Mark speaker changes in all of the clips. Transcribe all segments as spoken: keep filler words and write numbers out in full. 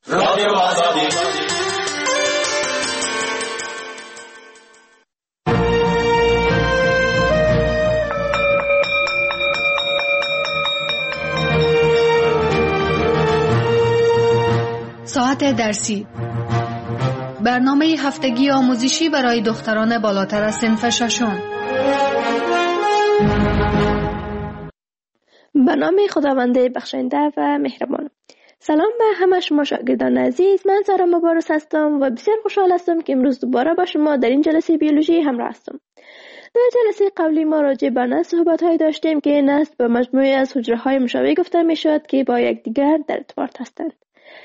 Speaker 1: رادیو آزادی.
Speaker 2: ساعت درسی، برنامه هفتگی آموزشی برای دختران بالاتر از صنف ششم.
Speaker 3: به نام خداوند بخشنده و مهربان. سلام به همه شما شاگردان عزیز. من سارا مبارز هستم و بسیار خوشحال هستم که امروز دوباره با شما در این جلسه بیولوژی همراه هستم. در جلسه قبلی ما راجع به نسل صحبت‌هایی داشتیم که نسل به مجموعه از حجره‌های مشابه گفته می‌شود که با یکدیگر در ارتباط هستند.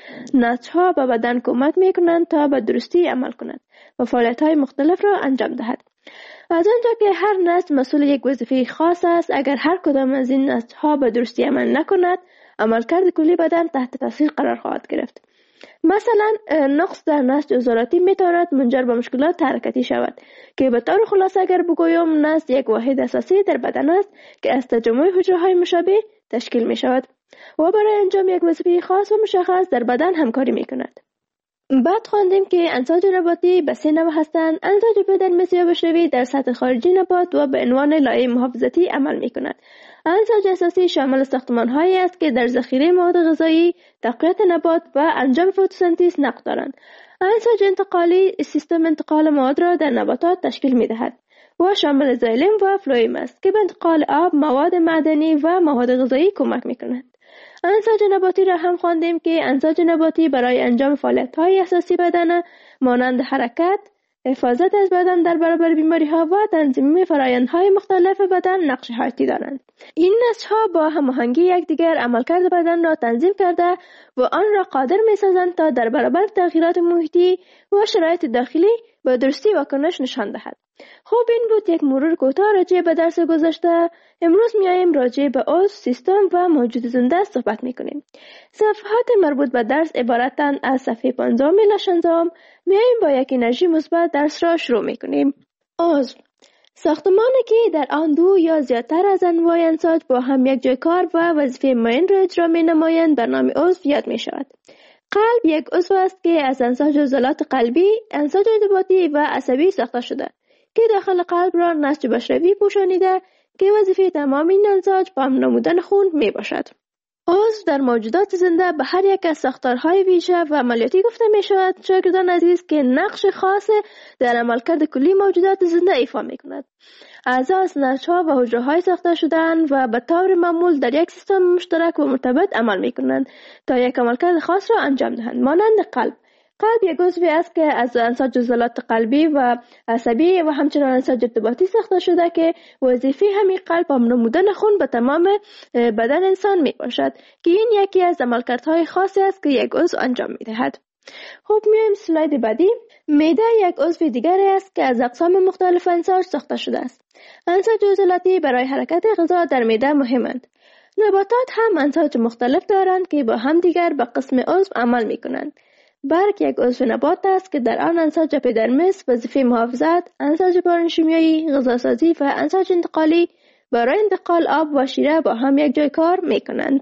Speaker 3: نسل‌ها به بدن کمک می‌کنند تا به درستی عمل کنند و فعالیت‌های مختلف را انجام دهد. از آنجا که هر نسل مسئول یک وظیفه خاص است، اگر هر کدام از این نسل‌ها به درستی عمل نکند، عملکرد کلی بدن تحت تاثیر قرار خواهد گرفت. مثلا نقص در نسج عضلاتی می‌تواند منجر به مشکلات حرکتی شود که به طور خلاصه اگر بگویم نسج یک واحد اساسی در بدن است که از تجمع حجره‌های مشابه تشکیل می‌شود و برای انجام یک وظیفه خاص و مشخص در بدن همکاری می‌کند. بعد خواندیم که انساج نباتی به سه نوع هستند. انساج اپیدرمیس یا بشروی در سطح خارجی نبات و به عنوان لایه محافظتی عمل می‌کند. انساج اساسی شامل ساختمان‌هایی است که در ذخیره مواد غذایی، تقویت نبات و انجام فتوسنتز نقش دارند. انساج انتقالی سیستم انتقال مواد را در نباتات تشکیل می‌دهد و شامل زایلم و فلوئیم است که به انتقال آب، مواد معدنی و مواد غذایی کمک می‌کند. انساج نباتی را هم خواندیم که انساج نباتی برای انجام فعالیت‌های اساسی بدن مانند حرکت، حفاظت از بدن در برابر بیماری‌ها و تنظیم فرآیندهای مختلف بدن نقش حیاتی دارند. این نسج‌ها با هماهنگی یکدیگر عملکرد بدن را تنظیم کرده و آن را قادر می‌سازند تا در برابر تغییرات محیطی و شرایط داخلی به درستی واکنش نشان دهد. خوب این بود یک مرور کوتاه راجع به درس گذشته. امروز میایم راجع به عضو، سیستم و موجود زنده صحبت میکنیم. صفحات مربوط به درس عبارتند از صفحه پانزدهم الی شانزدهم. میایم با یک انرژی مثبت درس را شروع میکنیم. عضو، ساختمانی که در آن دو یا زیادتر از انواع انساج با هم یک جای کار و وظیفه معین را اجرا مینمایند به نام عضو یاد میشود. قلب یک عضو است که از انساج عضلات قلبی، انساج ارتباطی و عصبی ساخته شده که داخل قلب را نسج بشروی پوشانیده که وظیفه تمام این انساج پمپ نمودن خون می باشد. عضو در موجودات زنده به هر یک از ساختارهای ویژه و عملیاتی گفته می شود. شاگردان عزیز که نقش خاص در عملکرد کلی موجودات زنده ایفا می کند. اعضا از نسج‌ها و حجره‌های ساخته شده‌اند و به طور معمول در یک سیستم مشترک و مرتبط عمل می کنند تا یک عملکرد خاص را انجام دهند. مانند قلب. قلب یک عضوی است که از انساج عضلات قلبی و عصبی و همچنان انساج ارتباطی ساخته شده که وظیفه همین قلب پمپ نمودن خون به تمام بدن انسان می باشد که این یکی از عملکردهای خاصی است که یک عضو انجام می دهد. خب میایم اسلاید بعدی. معده یک عضو دیگری است که از اقسام مختلف انساج ساخته شده است. انساج عضلاتی برای حرکت غذا در معده مهمند. نباتات هم انساج مختلف دارند که با هم دیگر به قسم عضو عمل می کنند. برگ یک عضو نبات است که در آن انساج اپیدرمیس وظیفه محافظت، انساج پارنشیمیایی، غذاسازی و انساج انتقالی برای انتقال آب و شیره با هم یک جای کار می کنند.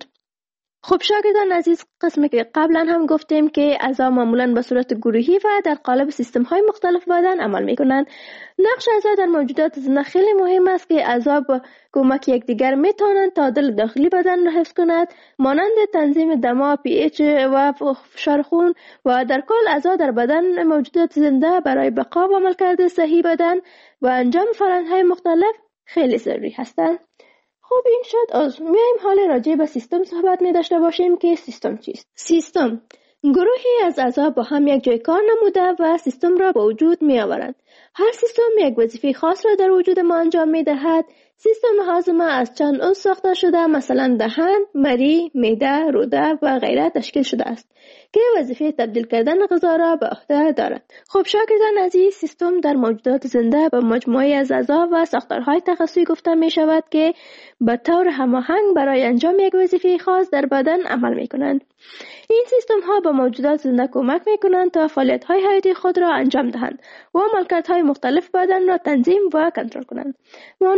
Speaker 3: خب شاگردان عزیز، قسمی که قبلا هم گفتیم که اعضا معمولا به صورت گروهی و در قالب سیستم های مختلف بدن عمل می کنند. نقش اعضا در موجودات زنده خیلی مهم است که اعضا با کمک یکدیگر می توانند تعادل داخلی بدن را حفظ کنند، مانند تنظیم دما، پی ایچ و فشار خون و در کل اعضا در بدن موجودات زنده برای بقا و عملکرد صحیح بدن و انجام فرآیندهای مختلف خیلی ضروری هستند. خوب این شد. از میایم حال راجع به سیستم صحبت می داشته باشیم که سیستم چیست؟ سیستم گروهی از اعضا با هم یک جای کار نموده و سیستم را به وجود می آورند. هر سیستم یک وظیفه خاص را در وجود ما انجام می دهد. سیستم هاضمه از چند عضو ساخته شده، مثلا دهان، مری، معده، روده و غیره تشکیل شده است که وظیفه تبدیل کردن غذا را به عهده دارد. خب شاگردان عزیز، سیستم در موجودات زنده به مجموعه از اعضا و ساختارهای تخصصی گفته می شود که به طور هماهنگ برای انجام یک وظیفه خاص در بدن عمل می کنند. این سیستم ها به موجودات زنده کمک می کنند تا فعالیت های حیاتی خود را انجام دهند و عملکردهای مختلف بدن را تنظیم و کنترل کنند. مانند سیستم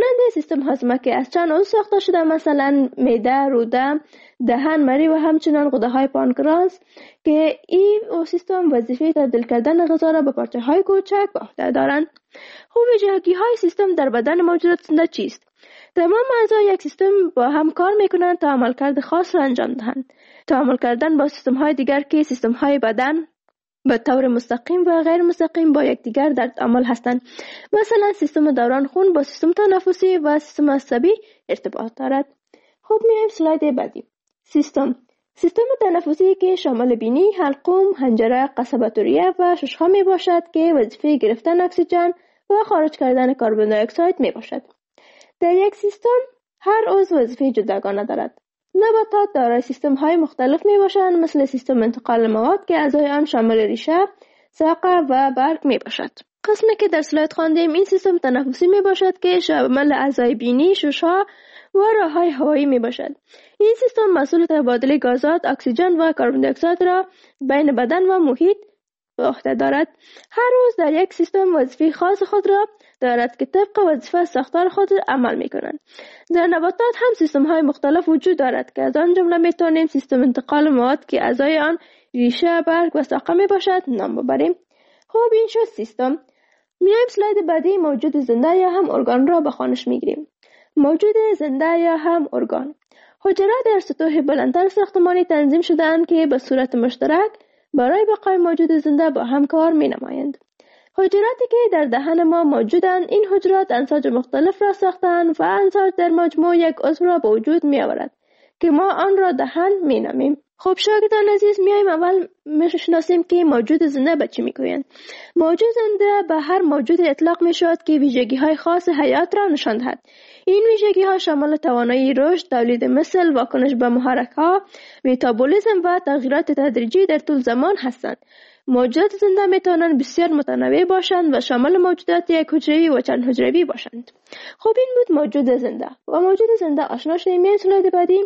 Speaker 3: سیستم هاضمه که از چند عضو ساخته شده، مثلا معده، روده، دهن، مری و همچنین غده های پانکراس، که این سیستم وظیفه تبدیل کردن غذا را به پارچه های کوچک به عهده دارند. خب ویژگی های سیستم در بدن موجودات زنده چیست؟ تمام اعضای یک سیستم با هم کار میکنند تا عملکرد خاص را انجام دهند. تعامل کردن با سیستم های دیگر که سیستم های بدن به طور مستقیم و غیر مستقیم با یکدیگر در تعامل هستند. مثلا سیستم دوران خون با سیستم تنفسی و سیستم عصبی ارتباط دارد. خب میایم سلاید بعدی. سیستم سیستم تنفسی که شامل بینی، حلقوم، حنجره، قصبه ریه و ششها می باشد که وظیفه گرفتن اکسیژن و خارج کردن کربن دی اکساید می باشد. در یک سیستم هر عضو وظیفه جداگانه دارد. نباتات دارای سیستم های مختلف می باشند، مثل سیستم انتقال مواد که اعضای آن شامل ریشه، ساقه و برگ می باشد. قسمی که در سلاید خواندیم این سیستم تنفسی می باشد که شامل اعضای بینی، ششها و راههای هوایی می باشد. این سیستم مسئول تبادل گازات، اکسیژن و کربن دی اکساید را بین بدن و محیط به عهده دارد. هر عضو در یک سیستم وظیفه خاص خود را دارد که طبق وظیفه ساختار خود عمل می کنند. در نباتات هم سیستم های مختلف وجود دارد که از آن جمله می توانیم سیستم انتقال مواد که اعضای آن ریشه، برگ و ساقه می باشد نام ببریم. خب این شد سیستم. میایم سلاید بعدی موجود زنده یا هم ارگان را به خوانش می گیریم. موجود زنده یا هم ارگان حجرات در سطوح بلندتر ساختمانی تنظیم شده‌اند که به صورت مشترک برای بقای موجود زنده با هم کار می نمایند. حجراتی که در دهن ما موجودند، این حجرات انساج مختلف را ساختند و انساج در مجموع یک عضو را به وجود می آورد که ما آن را دهن می نامیم. خب شاگردان عزیز، میایم اول میشناسیم که موجود زنده به چی میگویند. موجود زنده به هر موجود اطلاق می شود که ویژگی های خاص حیات را نشان دهد. این ویژگی ها شامل توانایی رشد، تولید مثل، واکنش به محرک ها، متابولیسم و تغییرات تدریجی در طول زمان هستند. موجودات زنده می توانند بسیار متنوع باشند و شامل موجودات یک حجروی و چند حجروی باشند. خب این بود موجود زنده. و موجود زنده آشنا شدیم. میایم سلاید بعدی.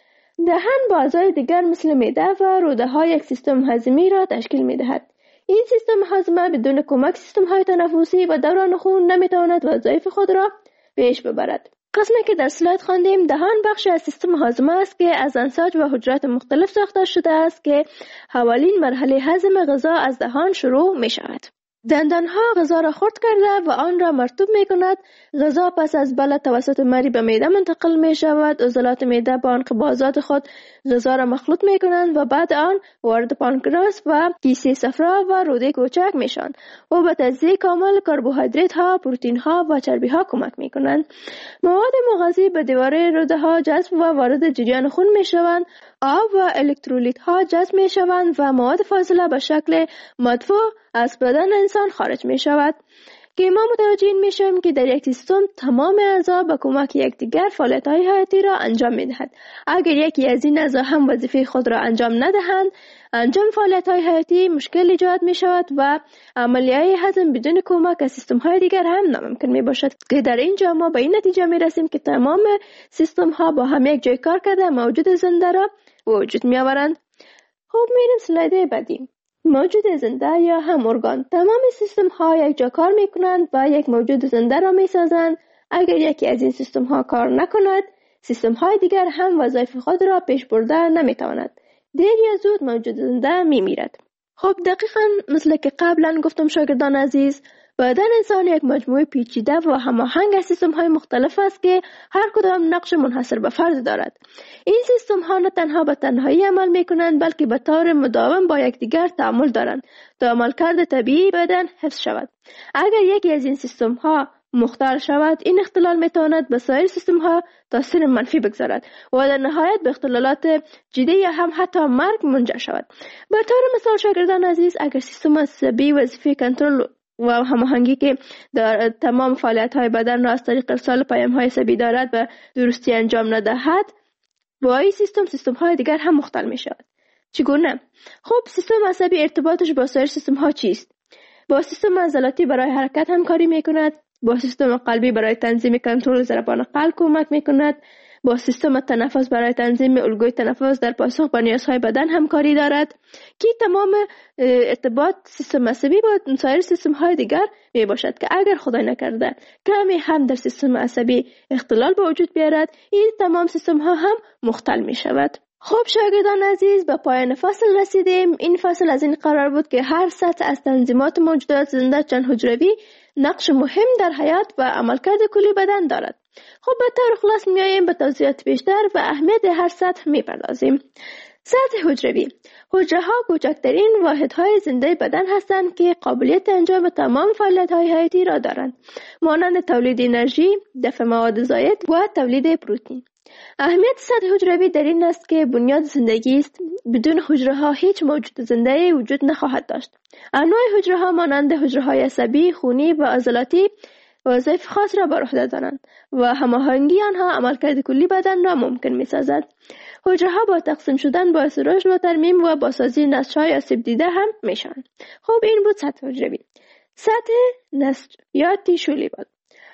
Speaker 3: دهن با اعضای دیگر مثل معده و روده ها یک سیستم هضمی را تشکیل می دهد. این سیستم هضم بدون کمک سیستم های تنفسی و دوران خون نمی تواند وظایف خود را پیش ببرد. قسمی که در سلاید خواندیم، دهان بخش از سیستم هاضمه است که از انساج و حجرات مختلف ساخته شده است که اولین مرحله هضم غذا از دهان شروع می شود. دندانها غذا را خرد کرده و آن را مرطوب می کند. غذا پس از بلع توسط مری به معده منتقل می شود. عضلات معده با انقباضات خود غذا را مخلوط می کنند و بعد آن وارد پانکراس و کیسه صفرا و روده کوچک می شوند و به تجزیه کامل کربوهیدرات ها، پروتئین ها و چربی ها کمک می کنند. مواد مغذی به دیواره روده ها جذب و وارد جریان خون می شوند. آب و الکترولیت ها جذب می شوند و مواد فاضله به شکل مدفوع از بدن انسان خارج می شود که ما متوجه می شویم که در یک سیستم تمام اعضا به کمک یکدیگر فعالیت های حیاتی را انجام می دهد. اگر یکی از این اعضا هم وظیفه خود را انجام ندهند، انجام فعالیت های حیاتی مشکل ایجاد می شود و عملیه هضم بدون کمک از سیستم های دیگر هم ناممکن می باشد که در اینجا ما به این نتیجه می رسیم که تمام سیستم ها با هم یک جای کار کرده موجود زنده را وجود می آورند. خب میریم سلاید بعدی. موجود زنده یا هم ارگان. تمام سیستم ها یک جا کار می کنند و یک موجود زنده را می سازند. اگر یکی از این سیستم ها کار نکند، سیستم های دیگر هم وظایف خود را پیش برده نمی تواند. دیر یا زود موجود زنده می میرد. خب دقیقاً مثل که قبلا گفتم شاگردان عزیز، بدن انسان یک مجموعه پیچیده و هماهنگ از سیستم های مختلف است که هر کدام نقش منحصر به فرد دارد. این سیستم ها نه تنها به تنهایی عمل می کنند بلکه به طور مداوم با یکدیگر تعامل دارند تا عملکرد طبیعی بدن حفظ شود. اگر یکی از این سیستم ها مختل شود، این اختلال می تواند به سایر سیستم ها تاثیر منفی بگذارد و در نهایت به اختلالات جدی یا هم حتی مرگ منجر شود. به طور مثال شاگردان عزیز، اگر سیستم عصبی وظیفه کنترل و هماهنگی که در تمام فعالیت های بدن را از طریق ارسال پیام های عصبی دارد به درستی انجام ندهد، با این سیستم سیستم های دیگر هم مختل می شود. چگونه؟ خب سیستم عصبی ارتباطش با سایر سیستم ها چیست؟ با سیستم عضلاتی برای حرکت همکاری می کند، با سیستم قلبی برای تنظیم کنترل ضربان قلب کمک می کند، با سیستم تنفس برای تنظیم الگوی تنفس در پاسخ به نیازهای بدن همکاری دارد که تمام ارتباط سیستم عصبی با سایر سیستم های دیگر می باشد که اگر خدای نکرده کمی هم در سیستم عصبی اختلال به وجود بیارد، این تمام سیستم ها هم مختل می شود. خب شاگردان عزیز، به پایان فصل رسیدیم. این فصل از این قرار بود که هر سطح از تنظیمات موجودات زنده چند حجروی نقش مهم در حیات و عملکرد کلی بدن دارد. خب به طور خلاص میاییم به توضیحات بیشتر و اهمیت هر سطح میپردازیم. سطح حجروی: حجره ها کوچکترین واحدهای زنده بدن هستند که قابلیت انجام تمام فعالیت‌های حیاتی را دارند، مانند تولید انرژی، دفع مواد زائد و تولید پروتئین. اهمیت سطح حجروی در این است که بنیاد زندگی است. بدون حجره ها هیچ موجود زنده وجود نخواهد داشت. انواع حجره ها مانند حجره های عصبی، خونی و عضلاتی وظایف خاص را بر عهده دارند و هماهنگی آنها عملکرد کلی بدن را ممکن می‌سازد. حجره ها با تقسیم شدن باعث رشد و ترمیم و بازسازی نسج‌های آسیب دیده هم میشوند. خب این بود سطح حجروی. سطح نسج یا تیشو لیول: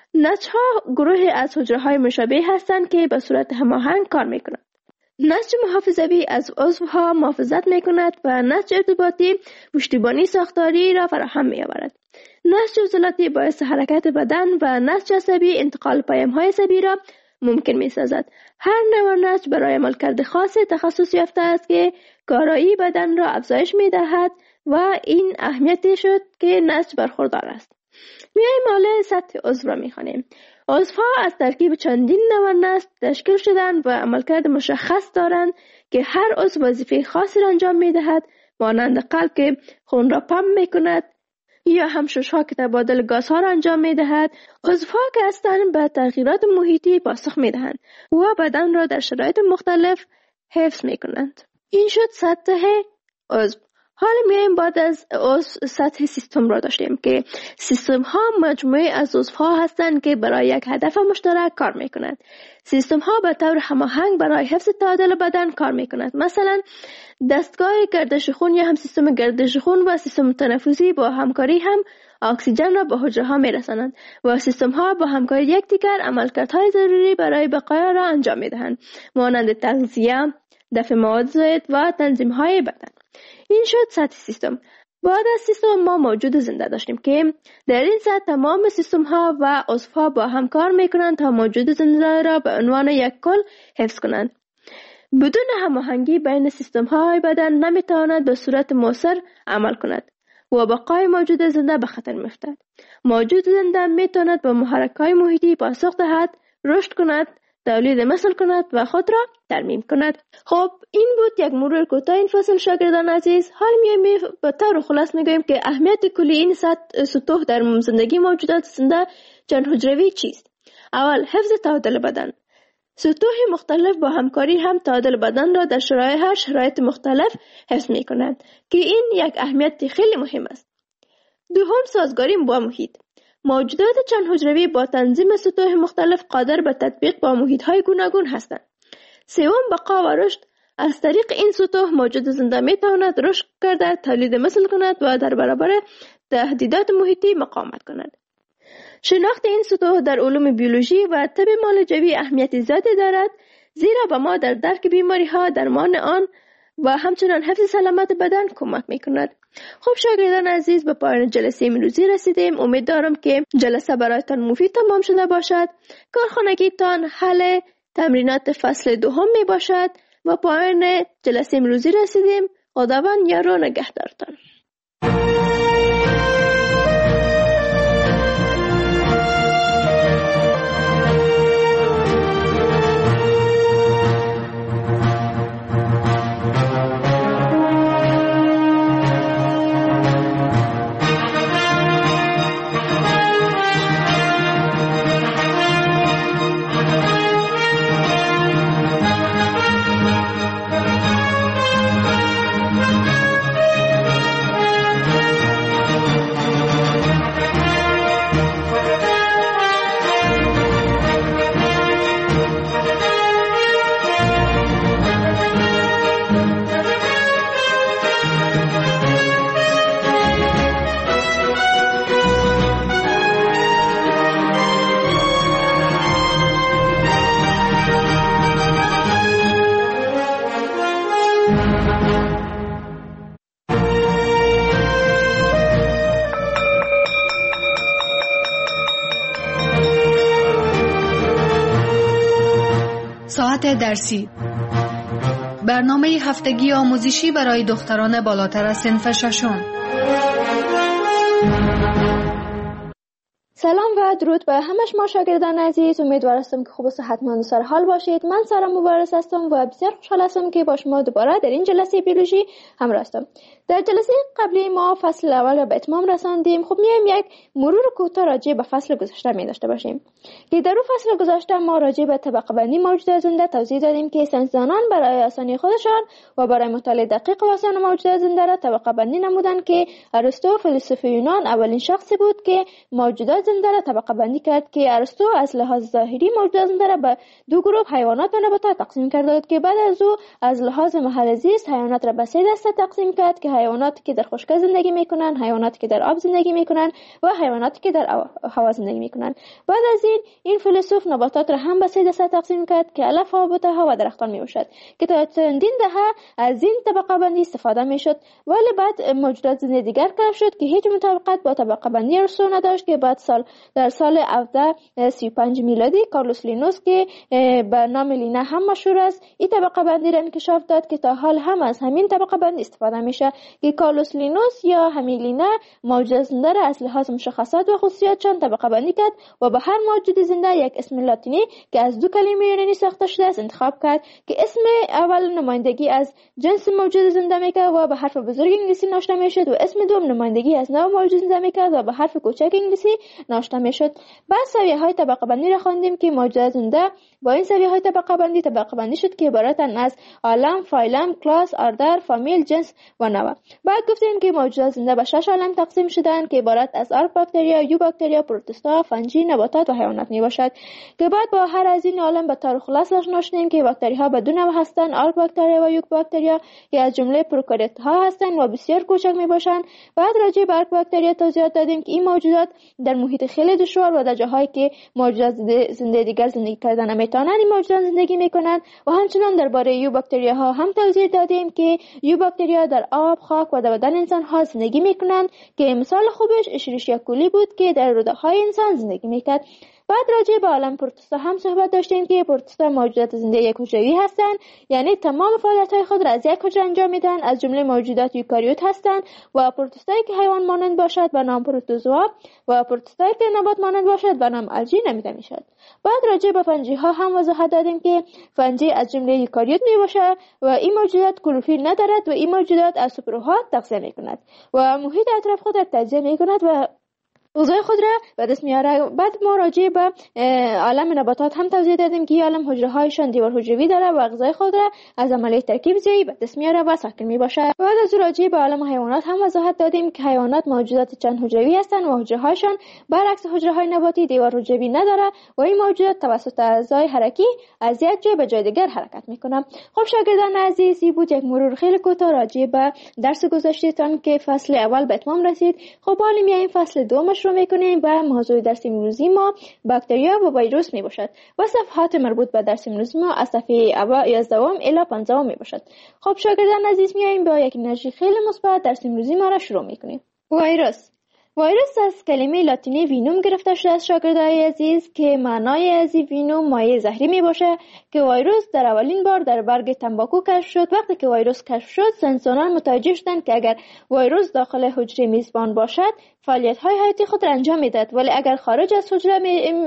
Speaker 3: نسج‌ها گروهی از حجره‌های مشابه هستند که به صورت هماهنگ کار می‌کنند. نسج محافظوی از عضوها محافظت می‌کند و نسج ارتباطی پشتیبانی ساختاری را فراهم می‌آورد. نسج عضلاتی باعث حرکت بدن و نسج عصبی انتقال پیام‌های عصبی را ممکن می‌سازد. هر نوع نسج برای عملکرد خاص تخصص یافته است که کارایی بدن را افزایش می‌دهد و این اهمیتی شد که نسج برخوردار است. میایم حالا سطح عضو را میخوانیم. عضوها از ترکیب چندین نوع نسج تشکیل شدند و عملکرد مشخص دارند که هر عضو وظیفه خاصی را انجام میدهد، مانند قلب که خون را پمپ میکند یا همشش‌ها که تبادل گازها را انجام میدهد. عضوها که هستند به تغییرات محیطی پاسخ میدهند و بدن را در شرایط مختلف حفظ میکنند. این شد سطح عضو. حالا میایم بعد از عضو سطح سیستم را داشتیم که سیستم ها مجموعه از عضوها هستند که برای یک هدف مشترک کار میکنند. سیستم ها به طور هماهنگ برای حفظ تعادل بدن کار میکنند. مثلا دستگاه گردش خون یا هم سیستم گردش خون و سیستم تنفسی با همکاری هم اکسیژن را به حجره ها میرسانند و سیستم ها با همکاری یکدیگر عملکردهای ضروری برای بقا را انجام میدهند، مانند تغذیه، دفع مواد زائد و تنظیم های بدن. این شد سطح سیستم. بعد از سیستم ما موجود زنده داشتیم که در این سطح تمام سیستم ها و عضوها با هم کار میکنند تا موجود زنده را به عنوان یک کل حفظ کنند. بدون هماهنگی بین سیستم های بدن نمیتواند به صورت مؤثر عمل کند و بقای موجود زنده به خطر میفتد. موجود زنده میتواند به محرک‌های محیطی پاسخ دهد، رشد کند، تولید مثل کند و خود را ترمیم کند. خب این بود یک مرور کوتاه این فصل شاگردان عزیز. حال میایم به طور خلاص میگویم که اهمیت کلی این سطوح در زندگی موجودات زنده چند حجروی چیست. اول، حفظ تعادل بدن. سطوح مختلف با همکاری هم تعادل بدن را در شرایط هر شرایط مختلف حفظ میکنند که این یک اهمیت خیلی مهم است. دوم، سازگاری با محیط. موجودات چند حجروی با تنظیم سطوح مختلف قادر به تطبیق با محیط‌های گوناگون هستند. سوم، بقا و رشد. از طریق این سطوح موجود زنده میتواند رشد کرده، تولید مثل کند و در برابر تهدیدات محیطی مقاومت کند. شناخت این سطوح در علوم بیولوژی و طب معالجوی اهمیت زیادی دارد، زیرا به ما در درک بیماری‌ها، درمان آن و همچنان حفظ سلامت بدن کمک میکند. خب شاگردان عزیز، به پایان جلسه امروزی رسیدیم. امیدوارم که جلسه برایتان مفید تمام شده باشد. کارخانگیتان حل تمرینات فصل دوم می باشد و پایان جلسه امروزی رسیدیم. خداوند یار و نگهدارتان.
Speaker 2: ساعت درسی، برنامه هفتگی آموزشی برای دختران بالاتر از صنف ششم.
Speaker 3: سلام و درود به همه شما شاگردان عزیز. امیدوار هستم که خوب و صحتمند و سر حال باشید. من سارا مبارز هستم و بسیار خوشحال هستم که با شما دوباره در این جلسه بیولوژی همراه هستم. در جلسه قبلی ما فصل اول را به اتمام رساندیم. خب میایم یک مرور کوتاه راجع به فصل گذشته می داشته باشیم که در اون فصل گذشته ما راجع به طبقه بندی موجودات زنده توضیح دادیم که ساینسدانان برای آسانی خودشان و برای مطالعه دقیق و آسان موجودات زنده را طبقه بندی نمودند که ارسطو فیلسوف یونان اولین شخصی بود که موجودات زنده را طبقه بندی کرد که ارسطو از لحاظ ظاهری موجودات زنده را به دو گروه حیوانات و نباتات تقسیم کرد که بعد از او از لحاظ محل زیست حیوانات را به سه دسته تقسیم کرد که حیواناتی که در خشکی زندگی میکنند، حیواناتی که در آب زندگی میکنند و حیواناتی که در هوا زندگی میکنند. بعد از این این فیلسوف نباتات را هم به سه دسته تقسیم کرد که علف ها، بوته و درختان میباشد که تا چندین دهه از این طبقه بندی استفاده میشد، ولی بعد موجودات زنده دیگر کشف شد که هیچ مطابقت با طبقه بندی ارسطو نداشت که بعد سال در سال هفده سی و پنج میلادی کارلوس لینوس که به نام لینا هم مشهور است این طبقه بندی را انکشاف داد که تا حال هم از همین طبقه بندی استفاده میشه که کارلوس لینوس یا همین لینا موجود زنده را از لحاظ مشخصات و خصوصیاتشان طبقه بندی کرد و به هر موجود زنده یک اسم لاتینی که از دو کلمه یونانی ساخته شده است انتخاب کرد که اسم اول نمایندگی از جنس موجود زنده میکرد و به حرف بزرگ انگلیسی نوشته میشد و اسم دوم نمایندگی از نوع موجود زنده میکرد و به حرف کوچک انگلیسی نوشته میشد. بعد سویه های طبقه بندی را خواندیم که موجودات زنده با این سویه های طبقه بندی طبقه بندی شد که عبارتند از عالم، فایلم، کلاس، اردر، فامیل، جنس و نوع. بعد گفتیم که موجودات زنده به شش عالم تقسیم شدند که عبارت از آرک باکتریا، یو باکتریا، پروتوستا، فنجی، نباتات و حیوانات می باشد که بعد با هر از این عالم به طور خلاص آشنا شدیم که باکتری ها به دو نوع هستند، آرک باکتریا و یوک باکتریا که از جمله پروکاریوت ها هستند و بسیار کوچک می باشند. بعد راجع به آرک باکتریا توضیحات دادیم که این موجودات در محیط خیلی دشوار و در جاهایی که موجودات زنده دیگر زندگی کردن نمیتونند این موجودات زندگی میکنند و همچنان درباره یو باکتریا ها هم توضیح دادیم که یو باکتریا در آب، خاک و در بدن انسان ها زندگی میکنند که مثال خوبش اشریشیا کولی بود که در روده های انسان زندگی میکرد. بعد راجع به عالم پروتوستا هم صحبت داشتیم که پروتوستا موجودات زنده یک حجروی هستند، یعنی تمام فعالیت‌های خود را از یک حجره انجام میدن، از جمله موجودات یوکاریوت هستند و پروتوستایی که حیوان مانند باشد به نام پروتوزوا و پروتوستایی که نبات مانند باشد به نام الژی نامیده میشد. بعد راجع به فنجی ها هم وضاحت دادیم که فنجی از جمله یوکاریوت میباشد و این موجودات کلروفیل ندارد و این موجودات از سوپرها تغذیه میکند و محیط اطراف خود را تجزیه میکند و غذای خود را به دست میاره. بعد ما راجع به عالم نباتات هم توضیح دادیم که عالم حجره هایشان دیوار حجروی داره و غذای خود را از عملیه ترکیب زیایی به دست میاره و ساکن میباشه. بعد از راجع به عالم حیوانات هم وضاحت دادیم که حیوانات موجودات چند حجروی هستند و حجره هایشان برعکس حجره های نباتی دیوار حجروی نداره و این موجودات توسط اعضای حرکی از یک جای به جای دیگر حرکت میکنه. خب شاگردان عزیز، این بود یک مرور خیلی کوتاه راجع به درس گذشتهتان که فصل اول به اتمام رسید. خب حالا میایم فصل دوم رو میکنیم و موضوع درس امروزی ما باکتریا و ویروس می باشد و صفحات مربوط به درس امروزی ما از صفحه یازده الی پانزده می باشد. خب شاگردان عزیز، میایم با یک انرژی خیلی مثبت درس امروزی ما را شروع میکنیم. ویروس ویروس از کلمه لاتینی وینوم گرفته شده است شاگردان عزیز که معنای از این وینوم مایع زهری می باشه که ویروس در اولین بار در برگ تنباکو کشف شد. وقتی که ویروس کشف شد ساینسدانان متوجه شدند که اگر ویروس داخل حجره میزبان باشد فعالیت های حیاتی خود را انجام میدهد، ولی اگر خارج از حجره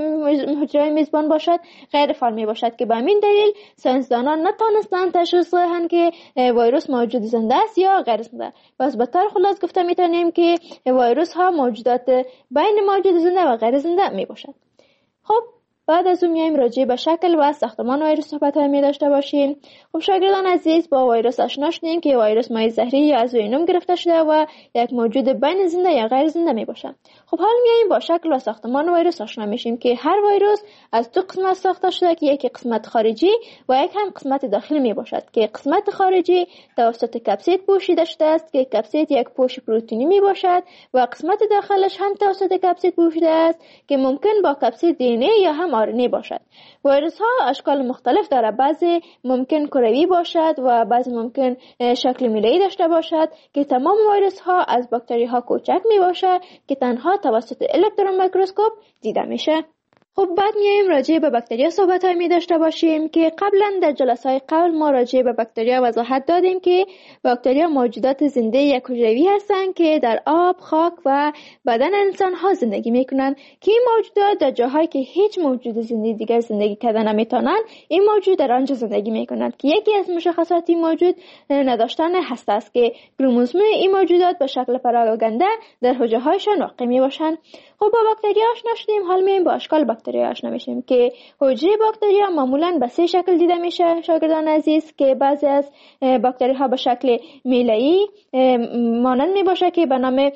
Speaker 3: حجره میزبان باشد غیر فعال می باشد که به همین دلیل ساینسدانان نتوانستند تشخیص دهند که ویروس موجود زنده است یا غیر زنده. پس به طور خلاص گفته میتونیم که ویروس ها موجودات بین موجود زنده و غیر زنده می باشد. خب بعد از اون میایم راجع به شکل و ساختمان ویروس صحبت می داشته باشیم. خب شاگردان عزیز، با ویروس آشنا شدیم که ویروس مایع زهری یا از وینوم گرفته شده و یک موجود بین زنده یا غیر زنده می باشه. خب حالا میایم با شکل و ساختمان ویروس آشنا میشیم که هر ویروس از دو قسمت ساخته شده که یکی قسمت خارجی و یک هم قسمت داخلی می باشد که قسمت خارجی توسط کپسید پوشیده شده است که کپسید یک پوش پروتئینی می باشد و قسمت داخلش هم توسط کپسید پوشیده است که ممکن با کپسید دی ان ای یا هم آر ان ای باشد. ویروس ها اشکال مختلف داره، بعضی ممکن کروی باشد و بعضی ممکن شکل میله‌ای داشته باشد که تمام ویروس ها از باکتری ها کوچک می باشد که تنها توسط الکترون میکروسکوپ دیده میشه. خب بعد میایم راجع به باکتریا صحبت های می داشته باشیم که قبلا در جلسه های قبل ما راجع به باکتریا وضاحت دادیم که باکتریا موجودات زنده یک حجروی هستند که در آب، خاک و بدن انسان ها زندگی میکنند که این موجودات در جاهایی که هیچ موجود زنده دیگر زندگی کردن نمیتونند این موجود در آنجا زندگی میکنند که یکی از مشخصات این موجود نداشتن هسته است که کروموزوم این موجودات به شکل پراگنده در حجره هایشان واقع می باشند. خب با باکتریا آشنا شدیم، حال میایم با اشکال باکتریا آشنا میشیم که حجره باکتریا معمولا به سه شکل دیده میشه شاگردان عزیز، که بعضی از باکتری ها به شکل میله‌ای مانند می باشه که به نام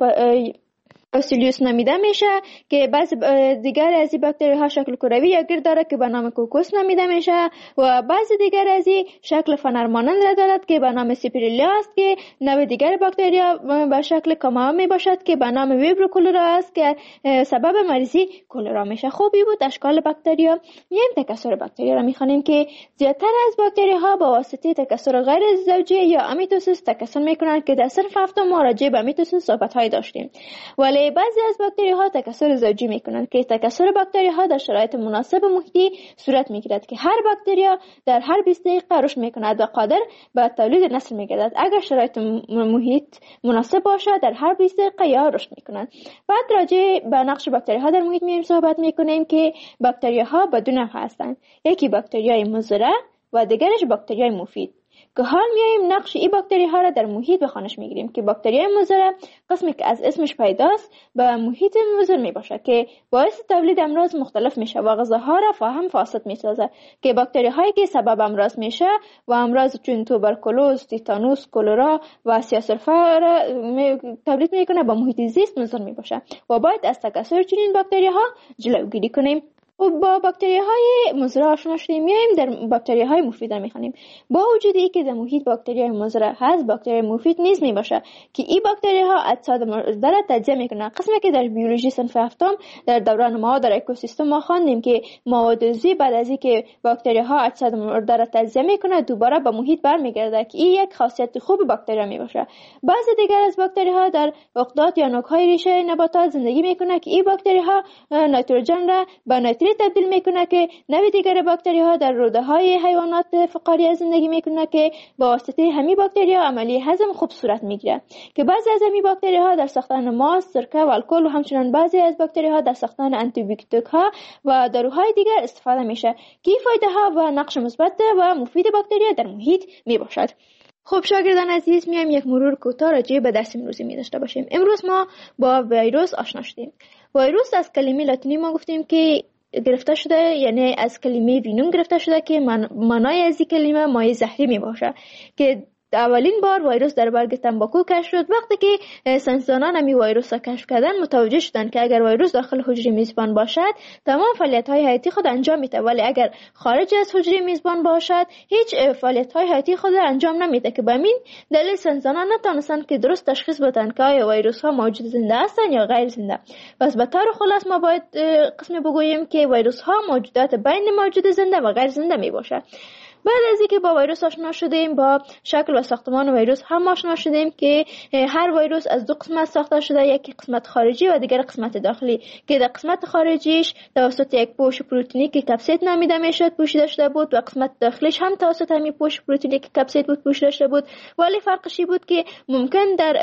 Speaker 3: باسیلیوس نامیده میشه، که بعضی دیگر از این باکتری ها شکل کروی یا گرد داره که به نام کوکوس نامیده میشه و بعضی دیگر از این شکل فنر مانند را دارد که به نام سیپریلا است، که نوع دیگر باکتریا به شکل کاما می باشد که به نام ویبرو کولرا است که سبب مریضی کولرا میشه. خوبی بود اشکال باکتریا. میایم تکثر باکتریا را میخوانیم که زیادتر از باکتری ها با واسطه تکثر غیر زوجی یا امیتوسیس تکثر میکنند که در صنف هفتم ما راجع به امیتوسیس صحبت های داشتیم، ولی بعضی از باکتری ها تکثر زوجی میکنند که تکثر باکتری ها در شرایط مناسب محیطی صورت میگیرد که هر باکتریا در هر بیست دقیقه رشد میکند و قادر به تولید نسل میگردد. اگر شرایط محیط مناسب باشد در هر بیست دقیقه یا رشد میکنند. بعد راجع به نقش باکتری ها در محیط میایم صحبت میکنیم که باکتری ها به دو نوع هستند، یکی باکتریای مضر و دیگرش باکتریای مفید، که حال میایم نقش این باکتری ها را در محیط به خوانش میگیریم که باکتریای مضر قسمی که از اسمش پیداست به محیط مضر میباشه که باعث تولید امراض مختلف میشه و غذاها را فاهم فاسد میسازه، که باکتری هایی که سبب امراض میشه و امراض چون توبرکولوز، تیتانوس، کولرا و سیاه‌سرفه را تولید میکنه به محیط زیست مضر میباشه و باید از تکثر چنین باکتری ها جلوگیری کنیم. و با باکتری های مضر آشنا شدیم، میایم در باکتری های مفید را میخوانیم. با وجود اینکه در محیط باکتری های مضر هست، باکتری مفید نیز میباشه که این باکتری ها اجساد مرده را تجزیه میکنه. قسمی که در بیولوژی صنف هفتم در دوران ما در اکوسیستم ما خواندیم که مواد عضوی بعد از اینکه باکتری ها اجساد مرده را تجزیه میکنه دوباره به محیط برمیگرده که این یک خاصیت خوب باکتری میباشه. بعضی دیگر از باکتری ها در عقدات یا نوک های ریشه نباتات زندگی میکنه که این باکتری ها نیتروژن را به نیتریت تبدیل میکنه که نوع دیگر باکتری ها در روده های حیوانات فقاریه زندگی میکنه که با واسطه همین باکتری ها عملی هضم خوب صورت میگیره، که بعضی از همین باکتری ها در ساختن ماست، سرکه و الکل و همچنین بعضی از باکتری ها در ساختن آنتی بیوتیک ها و داروهای دیگر استفاده میشه که فایده ها و نقش مثبت و مفید باکتری در محیط میباشد. خب شاگردان عزیز، میایم یک مرور کوتاه راجع به درس امروزی می داشته باشیم. امروز ما با ویروس آشنا شدیم. ویروس از کلمه لاتینی ما گفتیم که گرفته شده، یعنی از کلمه وینوم گرفته شده که من معنای از این کلمه مایع زهری می باشه، که اولین بار ویروس در برگ تنباکو کشف شد. وقتی که ساینسدانان این ویروس را کشف کردن متوجه شدند که اگر ویروس داخل حجره میزبان باشد تمام فعالیت‌های حیاتی خود انجام میده، ولی اگر خارج از حجره میزبان باشد هیچ فعالیت‌های حیاتی خود انجام نمیده، که به همین دلیل ساینسدانان نتونستند که درست تشخیص بدن که آیا ویروس‌ها موجود زنده هستند یا غیر زنده. پس به طور خلاص ما باید قسمی بگوییم که ویروس‌ها موجودات بین موجود زنده و غیر زنده میباشند. بعد از اینکه با ویروس آشنا شدیم، با شکل و ساختمان ویروس هم آشنا شدیم که هر ویروس از دو قسمت ساخته شده، یکی قسمت خارجی و دیگر قسمت داخلی، که در قسمت خارجیش توسط یک پوش پروتئینی که کپسید نامیده میشد پوشیده شده بود و قسمت داخلیش هم توسط همین پوش پروتئینی که کپسید بود پوشیده شده بود، ولی فرقش بود که ممکن در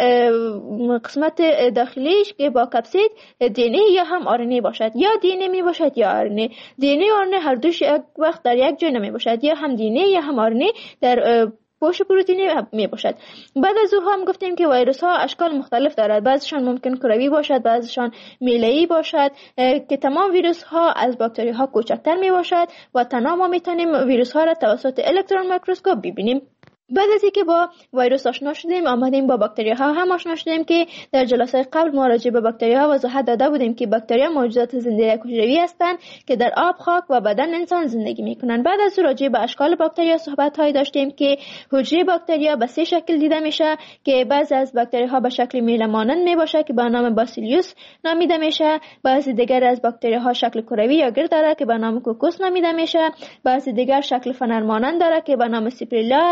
Speaker 3: قسمت داخلیش که با کپسید دی ان ای یا هم آر ان ای باشد، یا دی ان ای می باشد یا آر ان ای. دی ان ای و آر ان ای هر دوش یک وقت در یک جای نمی باشد، یا هم دی ان ای یا هم آر ان ای در پوش پروتئینی می باشد. بعد از او هم گفتیم که ویروس ها اشکال مختلف دارد، بعضیشان ممکن کروی باشد، بعضیشان میله‌ای باشد، که تمام ویروس ها از باکتری ها کوچکتر می باشد و تنها ما میتونیم ویروس ها را توسط الکترون میکروسکوپ ببینیم. بعد از اینکه با ویروس آشنا شدیم، آمدیم با باکتری ها هم آشنا شدیم که در جلسه قبل ما راجع به باکتری ها وضاحت داده بودیم که باکتری ها موجودات زنده حجروی هستند که در آب، خاک و بدن انسان زندگی میکنند. بعد از راجع به اشکال باکتری ها صحبت های داشتیم که حجره باکتری ها به سه شکل دیده میشه، که بعضی از باکتری ها به شکل میله مانند میباشه که به نام باسیلیوس نامیده میشه، بعضی دیگر از باکتری ها شکل کروی یا گرد داره که به نام کوکوس نامیده میشه، بعضی دیگر شکل فنر مانند داره که به نام سیپریلا است،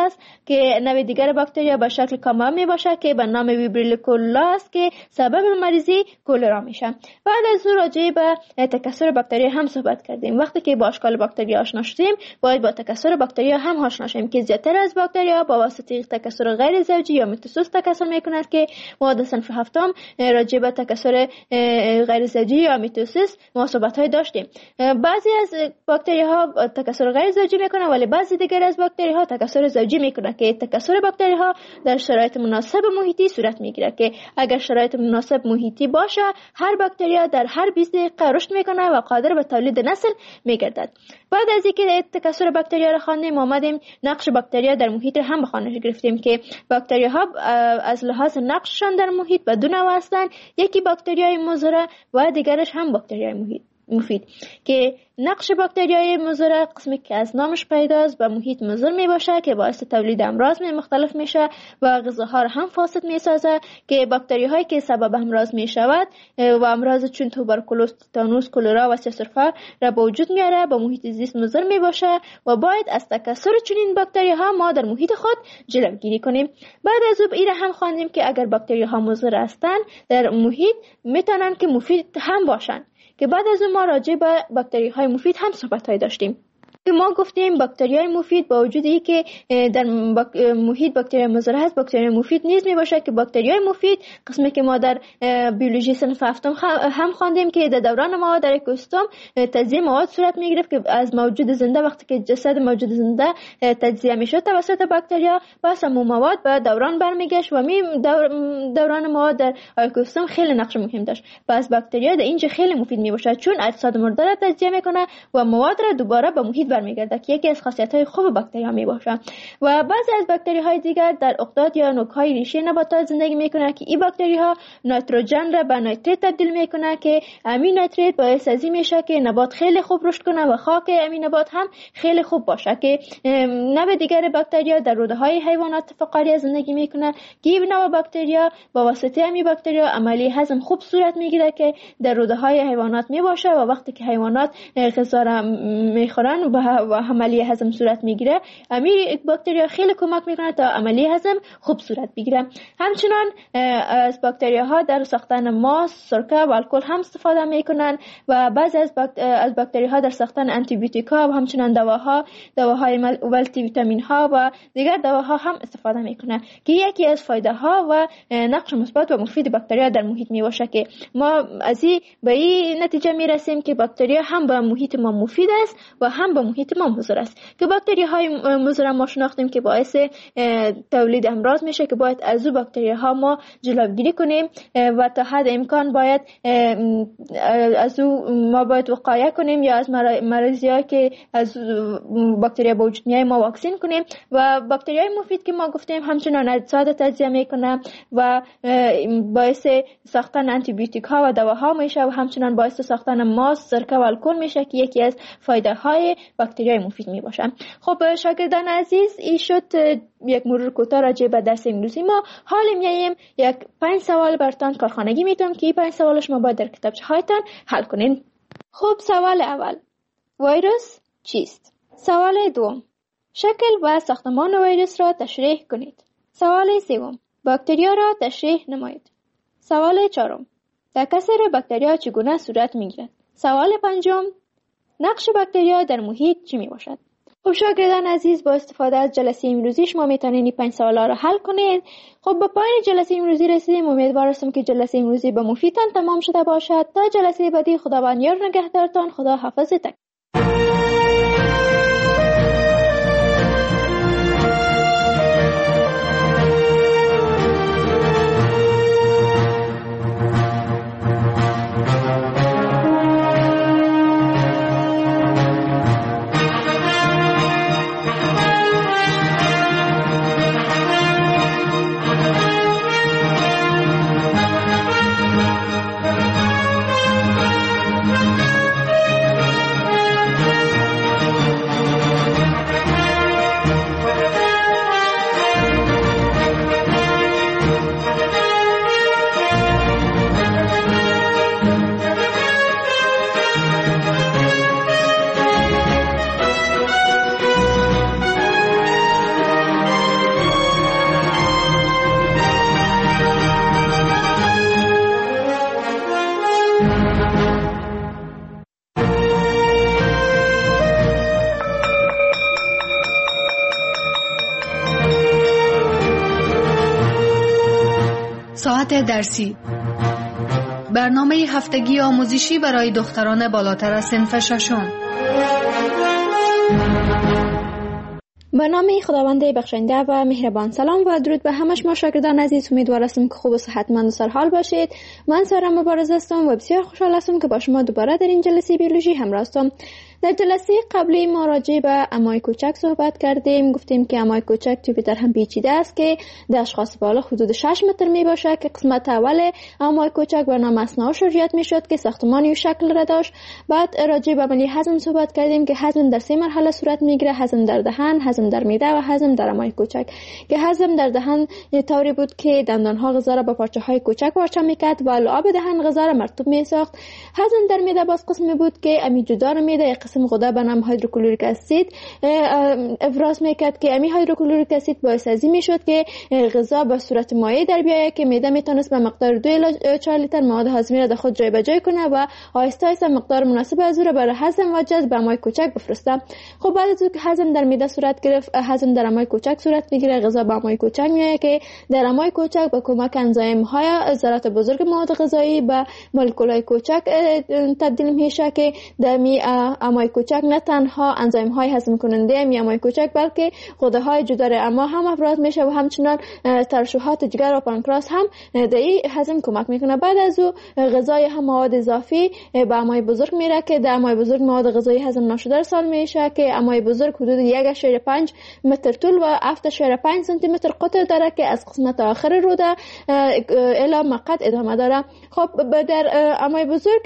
Speaker 3: که نوع دیگر باکتریا به شکل کاما می باشه که به نام ویبریل کولera است که سبب مریضی کولرا میشه. بعد از او راجع به تکثر باکتریا هم صحبت کردیم. وقتی که با اشکال باکتریا آشنا شدیم باید با تکثر باکتریا هم آشنا شیم که زیاتر از باکتریا با واسطه تکثر غیر زوجی یا میتوسیس تکثر میکنند که ما در صنف هفتم راجع به تکثر غیر زوجی یا میتوسیس ما صحبت های داشتیم. بعضی از باکتریاها تکثر غیر زوجی میکنن ولی بعضی دیگر از باکتریاها تکثر زوجی میکنن که تکثر باکتریاها در شرایط مناسب محیطی صورت میگیره که اگر شرایط مناسب محیطی باشه هر باکتریا در هر بیست دقیقه رشد میکنه و قادر به تولید نسل میگردد. بعد از اینکه تکثر باکتریا را خواندیم آمدیم نقش باکتریا در محیط هم به خوانش گرفتیم که باکتریاها از لحاظ نقششان در محیط به دو نوع هستند. یکی باکتریای مضر و دیگرش هم باکتریای محیط مفید که نقش باکتریای مضر قسمی که از نامش پیداست به محیط مضر می باشه که باعث تولید امراض مختلف میشه و غذاها را هم فاسد می سازه که باکتری هایی که سبب امراض می شود و امراض چون توبرکولوز، تتانوس، کولرا و سرفه را به وجود میاره به محیط زیست مضر می باشه و باید از تکثر چنین باکتری ها ما در محیط خود جلوگیری کنیم. بعد از او این هم خواندیم که اگر باکتری ها مضر هستند در محیط میتونن که مفید هم باشن که بعد از اون ما راجع به باکتری های مفید هم صحبت های داشتیم که ما گفتیم باکتری های مفید با وجود ای که در محیط باکتری مضر هست باکتری مفید نیز می باشه که باکتری های مفید قسمی که ما در بیولوژی صنف هفتم هم خواندیم که در دوران ما در اکوسیستم تجزیه مواد صورت می گرفت که از موجود زنده وقتی که جسد موجود زنده تجزیه می شد توسط باکتریا پس همون مواد به دوران برمیگشت و می دور دوران مواد در اکوسیستم خیلی نقش مهم داشت. پس باکتریا در اینجا خیلی مفید می باشه چون اجساد مرده را تجزیه میکنه و مواد را دوباره به محیط برمیگرده که یکی از خاصیت‌های خوب باکتریا میباشه. و بعضی از باکتری‌های دیگر در اقداد یا نوک‌های ریشه نباتات زندگی میکنه که این باکتری‌ها نیتروژن را به نیتریت تبدیل میکنه که امین نیتریت باعث ازی میشه که نبات خیلی خوب رشد کنه و خاک امین نبات هم خیلی خوب باشه که نوع دیگر باکتریا در روده‌های حیوانات فقاریه زندگی میکنه که این نوع باکتریا با واسطه امین باکتریا عملی هضم خوب صورت میگیره که در روده‌های حیوانات میباشه و وقتی که حیوانات غذا را میخورن و عملی هضم صورت میگیره امیر باکتریا خیلی کمک میکنه تا عملی هضم خوب صورت بگیره. همچنان از باکتریا ها در ساختن ماست، سرکه و الکل هم استفاده میکنن و بعضی از باکت... از باکتریا ها در ساختن آنتی بیوتیکا و همچنان دواها دواهای مولتی ویتامین ها و دیگر دواها هم استفاده میکنن که یکی از فایده ها و نقش مثبت و مفید باکتریا در محیط میباشه که ما از این به این نتیجه میرسیم که باکتریا هم به محیط ما مفید است و هم به محیط ما مضر است که باکتری های مضر ما شناختیم که باعث تولید امراض میشه که باید از او باکتری ها ما جلوگیری کنیم و تا حد امکان باید از او ما باید وقایه کنیم یا از مریضی ها که از باکتری با وجود میای ما واکسین کنیم. و باکتری های مفید که ما گفتیم همچنان اجساد تجزیه میکنه و باعث ساختن آنتی بیوتیک ها و دواها میشه و همچنان باعث ساختن ماست، سرکه و الکل میشه که یکی از فایده های باکتریای مفید می باشن. خب شاگردان عزیز این شد یک مرور کوتاه راجع به درس امروزی ما. حالا میایم یک پنج سوال براتون کارخانگی میتونم که این پنج سوالش ما باید در کتابچه هایتان حل کنین. خب سوال اول ویروس چیست؟ سوال دوم شکل و ساختمان ویروس را تشریح کنید. سوال سوم باکتریا را تشریح نمایید. سوال چهارم تکثر باکتریا چگونه صورت میگیرد؟ سوال پنجم نقش باکتریا در محیط چی می باشد؟ خب شاگردان عزیز با استفاده از جلسه امروزی شما میتونید این پنج سوالا رو حل کنید. خب با پایان جلسه امروزی رسیدیم. امیدوار هستم که جلسه امروزی به مفیدتان تمام شده باشد. تا جلسه بعدی خداوند یار نگهدارتان. خدا حافظتان.
Speaker 2: فصل درسی، برنامه هفتگی آموزشی برای دختران بالاتر از صنف ششم.
Speaker 3: به نام خداوند بخشنده و مهربان. سلام و درود به همه شما شاگردان عزیز. امیدوار هستم که خوب و صحتمند و سرحال باشید. من سارا مبارز هستم و بسیار خوشحال هستم که با شما دوباره در این جلسه بیولوژی همراه هستم. در جلسه قبلی ما راجع به امای کوچک صحبت کردیم. گفتیم که امای کوچک جوپیتر هم پیچیده است که در اشخاص بالغ حدود شش متر می باشه که قسمت اول امای کوچک به نام اثنا شریعت می شد که ساختمانی و شکل را داشت. بعد راجع به عملی هضم صحبت کردیم که هضم در سه مرحله صورت می گیره: هضم در دهن، هضم در معده و هضم در امای کوچک. که هضم در دهن طوری بود که دندان ها غذا را به پارچه های کوچک پارچه می کرد و لعاب دهن غذا را مرطوب می ساخت. هضم در معده باز قسمی بود که امی جدار معده قسم غده به نام هیدروکلوریک اسید افراز میکرد که امی هیدروکلوریک اسید باعث ازی میشد که غذا به صورت مایع در بیاید که معده میتونست به مقدار دو الی چهار لیتر مواد هاضمه را در خود جای به جای کنه و آهسته آهسته مقدار مناسب از او را برای هضم و جذب به امای کوچک بفرسته. خب بعد از اینکه هضم در معده صورت گرفت، هضم در امای کوچک صورت میگیره. غذا به امای کوچک میآید که در امای کوچک با کمک انزیم های ذرات بزرگ مواد غذایی به مولکول های کوچک تبدیل میشه که در می امای کوچک نه تنها انزیم های هضم کننده می امای کوچک بلکه غده های جدار اما هم افراز میشه و همچنان ترشحات جگر و پانکراس هم در این هضم کمک میکنه. بعد از او غذای هم مواد اضافی به امای بزرگ میره که در امای بزرگ مواد غذایی هضم نشده ارسال میشه که امای بزرگ حدود یک ممیز پنج متر طول و هفت ممیز پنج سانتی متر قطر داره که از قسمت آخر روده الی مقعد ادامه داره. خب در امای بزرگ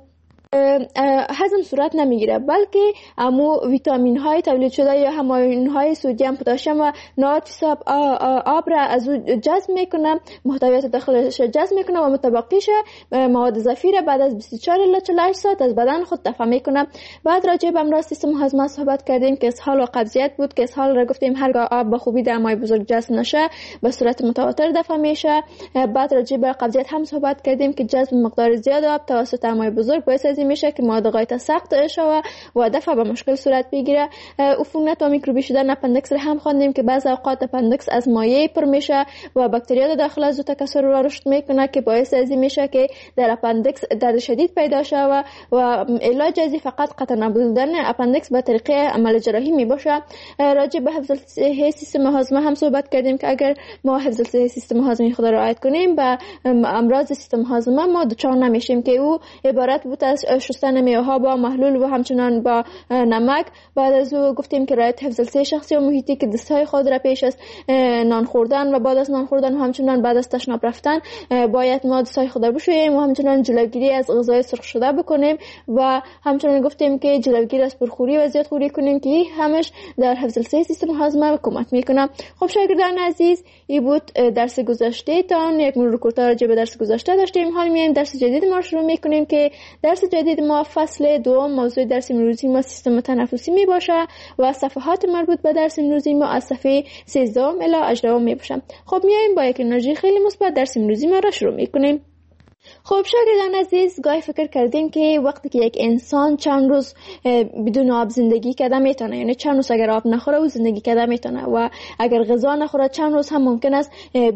Speaker 3: هضم صورت نمیگیره بلکه امو ویتامین های تولید شده یا هماین های سدیم، پتاسیم و نات حساب آب را از او جذب میکنه، محتویات داخلش جذب میکنه و متبقیش مواد اضافی را بعد از بیست و چهار الی چهل و هشت ساعت از بدن خود دفع میکنه. بعد راجع به امراض سیستم هاضمه صحبت کردیم که اسهال و قبضیت بود که اسهال را گفتیم هرگاه آب به خوبی در امای بزرگ جذب نشه به صورت متواتر دفع میشه. بعد راجع به قبضیت هم صحبت کردیم که جذب مقدار زیاد آب توسط امای بزرگ باعث میشه که مواد غایت سخت شوه و دفع به مشکل صورت بگیره. عفونت و میکروبی شدن اپندکس را هم خواندیم که بعضی اوقات اپندکس از مایع پر میشه و باکتریا داخل از او تکثر و رشد میکنه که باعث ازی میشه که در اپندکس درد شدید پیدا شوه و علاج ازی فقط قطع نبودن اپندکس به طریق عمل جراحی میباشه. راجع به حفظ صحی سیستم هاضمه هم صحبت کردیم که اگر ما حفظ صحی سیستم هاضمه خود را رعایت کنیم به امراض سیستم هاضمه ما دچار نمیشیم که او عبارت بود از شستن میوه‌ها با محلول و همچنان با نمک. بعد از او گفتیم که رعایت حفظ الصحه شخصی و محیطی که دستهای خود را پیش از نان خوردن و بعد از نان خوردن و همچنان بعد از تشناب رفتن باید ما دستهای خود را بشوییم و همچنان جلوگیری از غذای سرخ شده بکنیم و همچنان گفتیم که جلوگیری از پرخوری و زیادخوری کنیم که همش در حفظ الصحه سیستم هاضمه کمک میکنه. خب شاگردان عزیز، این بود درس گذشته تان. یک مرور کوتاه راجع به درس گذشته داشتیم. حال میایم درس جدید ما شروع میکنیم که درس جدید ما فصل دوم موضوع درس امروزی ما سیستم تنفسی می باشه و صفحات مربوط به درس امروزی ما از صفحه سیزده الی هجده می باشه. خب میایم با یک انرژی خیلی مثبت درس امروزی ما را شروع میکنیم. خب شاگردان عزیز، گاهی فکر کردیم که وقتی که یک انسان چند روز بدون آب زندگی کرده میتونه، یعنی چند روز اگر آب نخوره او زندگی کرده میتونه و اگر غذا نخوره چند روز هم ممکن است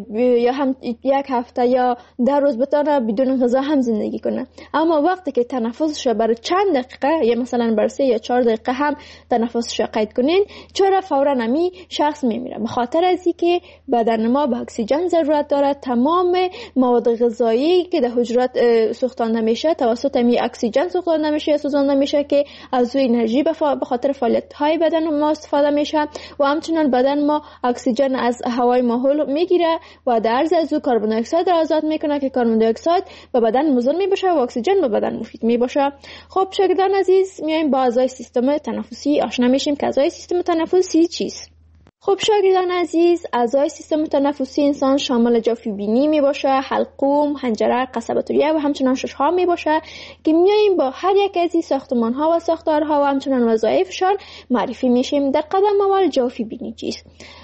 Speaker 3: یا هم یک هفته یا ده روز بتونه بدون غذا هم زندگی کنه. اما وقتی که تنفسش برای چند دقیقه یا مثلا برای سه یا چهار دقیقه هم تنفسش قید کنین، چرا فورا نمی شخص میمیره؟ به خاطر از اینکه بدن ما به اکسیژن ضرورت داره. تمام مواد غذایی که در حجرات سوختانده میشه توسط می اکسیژن سوختانده میشه یا سوزانده میشه که از او انرژی به خاطر فعالیت های بدن ما استفاده میشه و همچنان بدن ما اکسیژن از هوای ماحول میگیره و در عرض از او کربن دی اکساید را آزاد میکنه که کربن دی اکساید به بدن مضر میباشه و اکسیژن به بدن مفید میباشه. خب شاگردان عزیز، میایم با اعضای سیستم تنفسی آشنا میشیم که اعضای سیستم تنفسی چیست. خب شاگردان عزیز، اعضای سیستم تنفسی انسان شامل جوفی بینی می باشه، حلقوم، حنجره، قصبه ریه و همچنان ششها می باشه که میاییم با هر یک از این ساختمان ها و ساختارها و همچنان وظایفشان معرفی میشیم. در قدم اول جوفی بینی چیست؟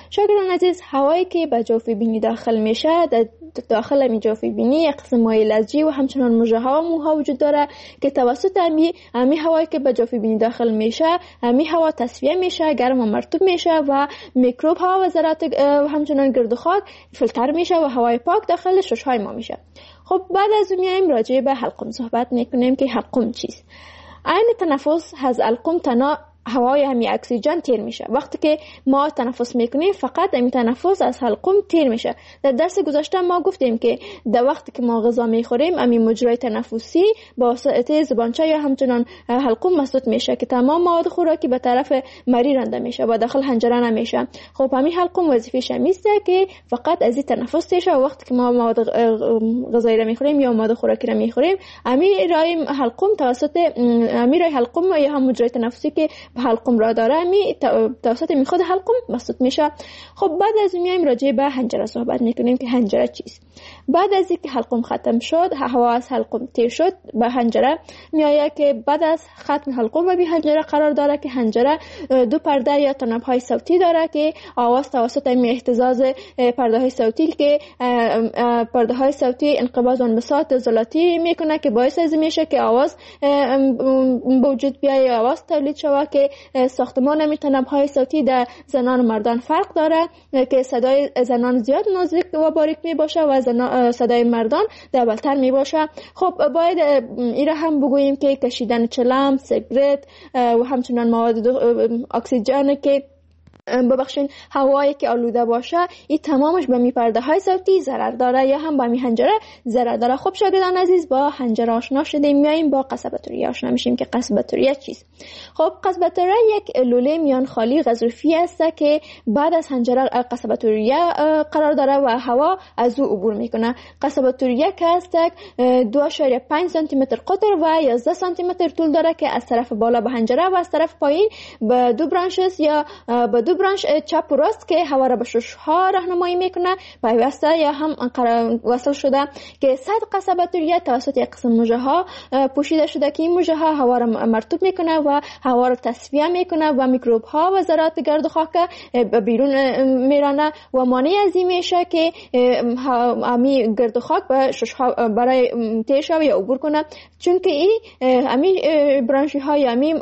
Speaker 3: شاگردان عزیز، هوایی که به جوف بینی داخل میشه، در داخل می جوف بینی یک قسم مایع لزجی و همچنان مژه ها و موها وجود داره که توسط امی امی هوایی که به جوف بینی داخل میشه، امی هوا تصفیه میشه، گرم و مرطوب میشه و میکروب ها و ذرات و همچنان گرد و خاک فیلتر میشه و هوای پاک داخل شش های ما میشه. خب بعد از اون میایم راجع به حلقوم صحبت میکنیم که حلقوم چیست. عین تنفس از حلقوم تنها هوای همی اکسیژن تیر میشه. وقتی که ما تنفس میکنیم فقط این تنفس از حلقوم تیر میشه. در درس گذشته ما گفتیم که در وقتی که ما غذا میخوریم همین مجرای تنفسی با واسطه زبانچه یا همچنان حلقوم مسدود میشه که تمام مواد خوراکی به طرف مری رانده میشه و داخل حنجره نمیشه. خب همین حلقوم وظیفه‌ش همیسته که فقط از این تنفس تیشه و وقتی که ما مواد غذایی را میخوریم یا مواد خوراکی را میخوریم همین رای حلقوم توسط همین رای حلقوم یا هم مجرای تنفسی که حلقوم را داره می توسط می خود حلقوم مسدود میشه. خب بعد از میایم راجع به حنجره صحبت میکنیم که حنجره چیست. بعد از اینکه حلقوم ختم شد، هوا از حلقوم تیر شد به حنجره میآید که بعد از ختم حلقوم به حنجره قرار داره که حنجره دو پرده یا تناب های صوتی داره که آواز توسط می اهتزاز پرده های صوتی که پرده های صوتی انقباض و انبساط عضلاتی میکنه که باعث از میشه که آواز به وجود بیاید، آواز تولید شود که ساختمان می تناب های صوتی در زنان و مردان فرق داره که صدای زنان زیاد نازک و باریک می باشه و صدای مردان دبلتر می باشه. خب باید این را هم بگوییم که کشیدن چلم، سیگرت و همچنان مواد اکسیژن که ببخشین هوایی که آلوده باشه این تمامش به می پرده های صوتی ضرر داره یا هم به می حنجره ضرر داره. خب شاگردان عزیز با حنجره آشنا شدیم، میایم با قصبه توریه آشنا میشیم که قصبه توریه چیست. خب قصبه توریه یک لوله میان خالی غضروفی است که بعد از حنجره قصبه توریه قرار داره و هوا از او عبور میکنه. قصبه توریه که است دو ممیز پنج سانتی متر قطر و یازده سانتی متر طول داره که از طرف بالا به حنجره و از طرف پایین به دو برانچ یا به دو برانچ چپ و راست که هوا را به شش ها راهنمایی میکنه پیوسته یا هم وصل شده که صد قصبه توریه توسط یک قسم مژه ها پوشیده شده که این مژه ها هوا را مرطوب میکنه و هوا را تصفیه میکنه و میکروب ها و ذرات گرد و خاک بیرون میرانه و مانع از این میشه که امی گرد و خاک به شش ها برای تیشه یا عبور کنه، چون که این امی برانشی ها یا امی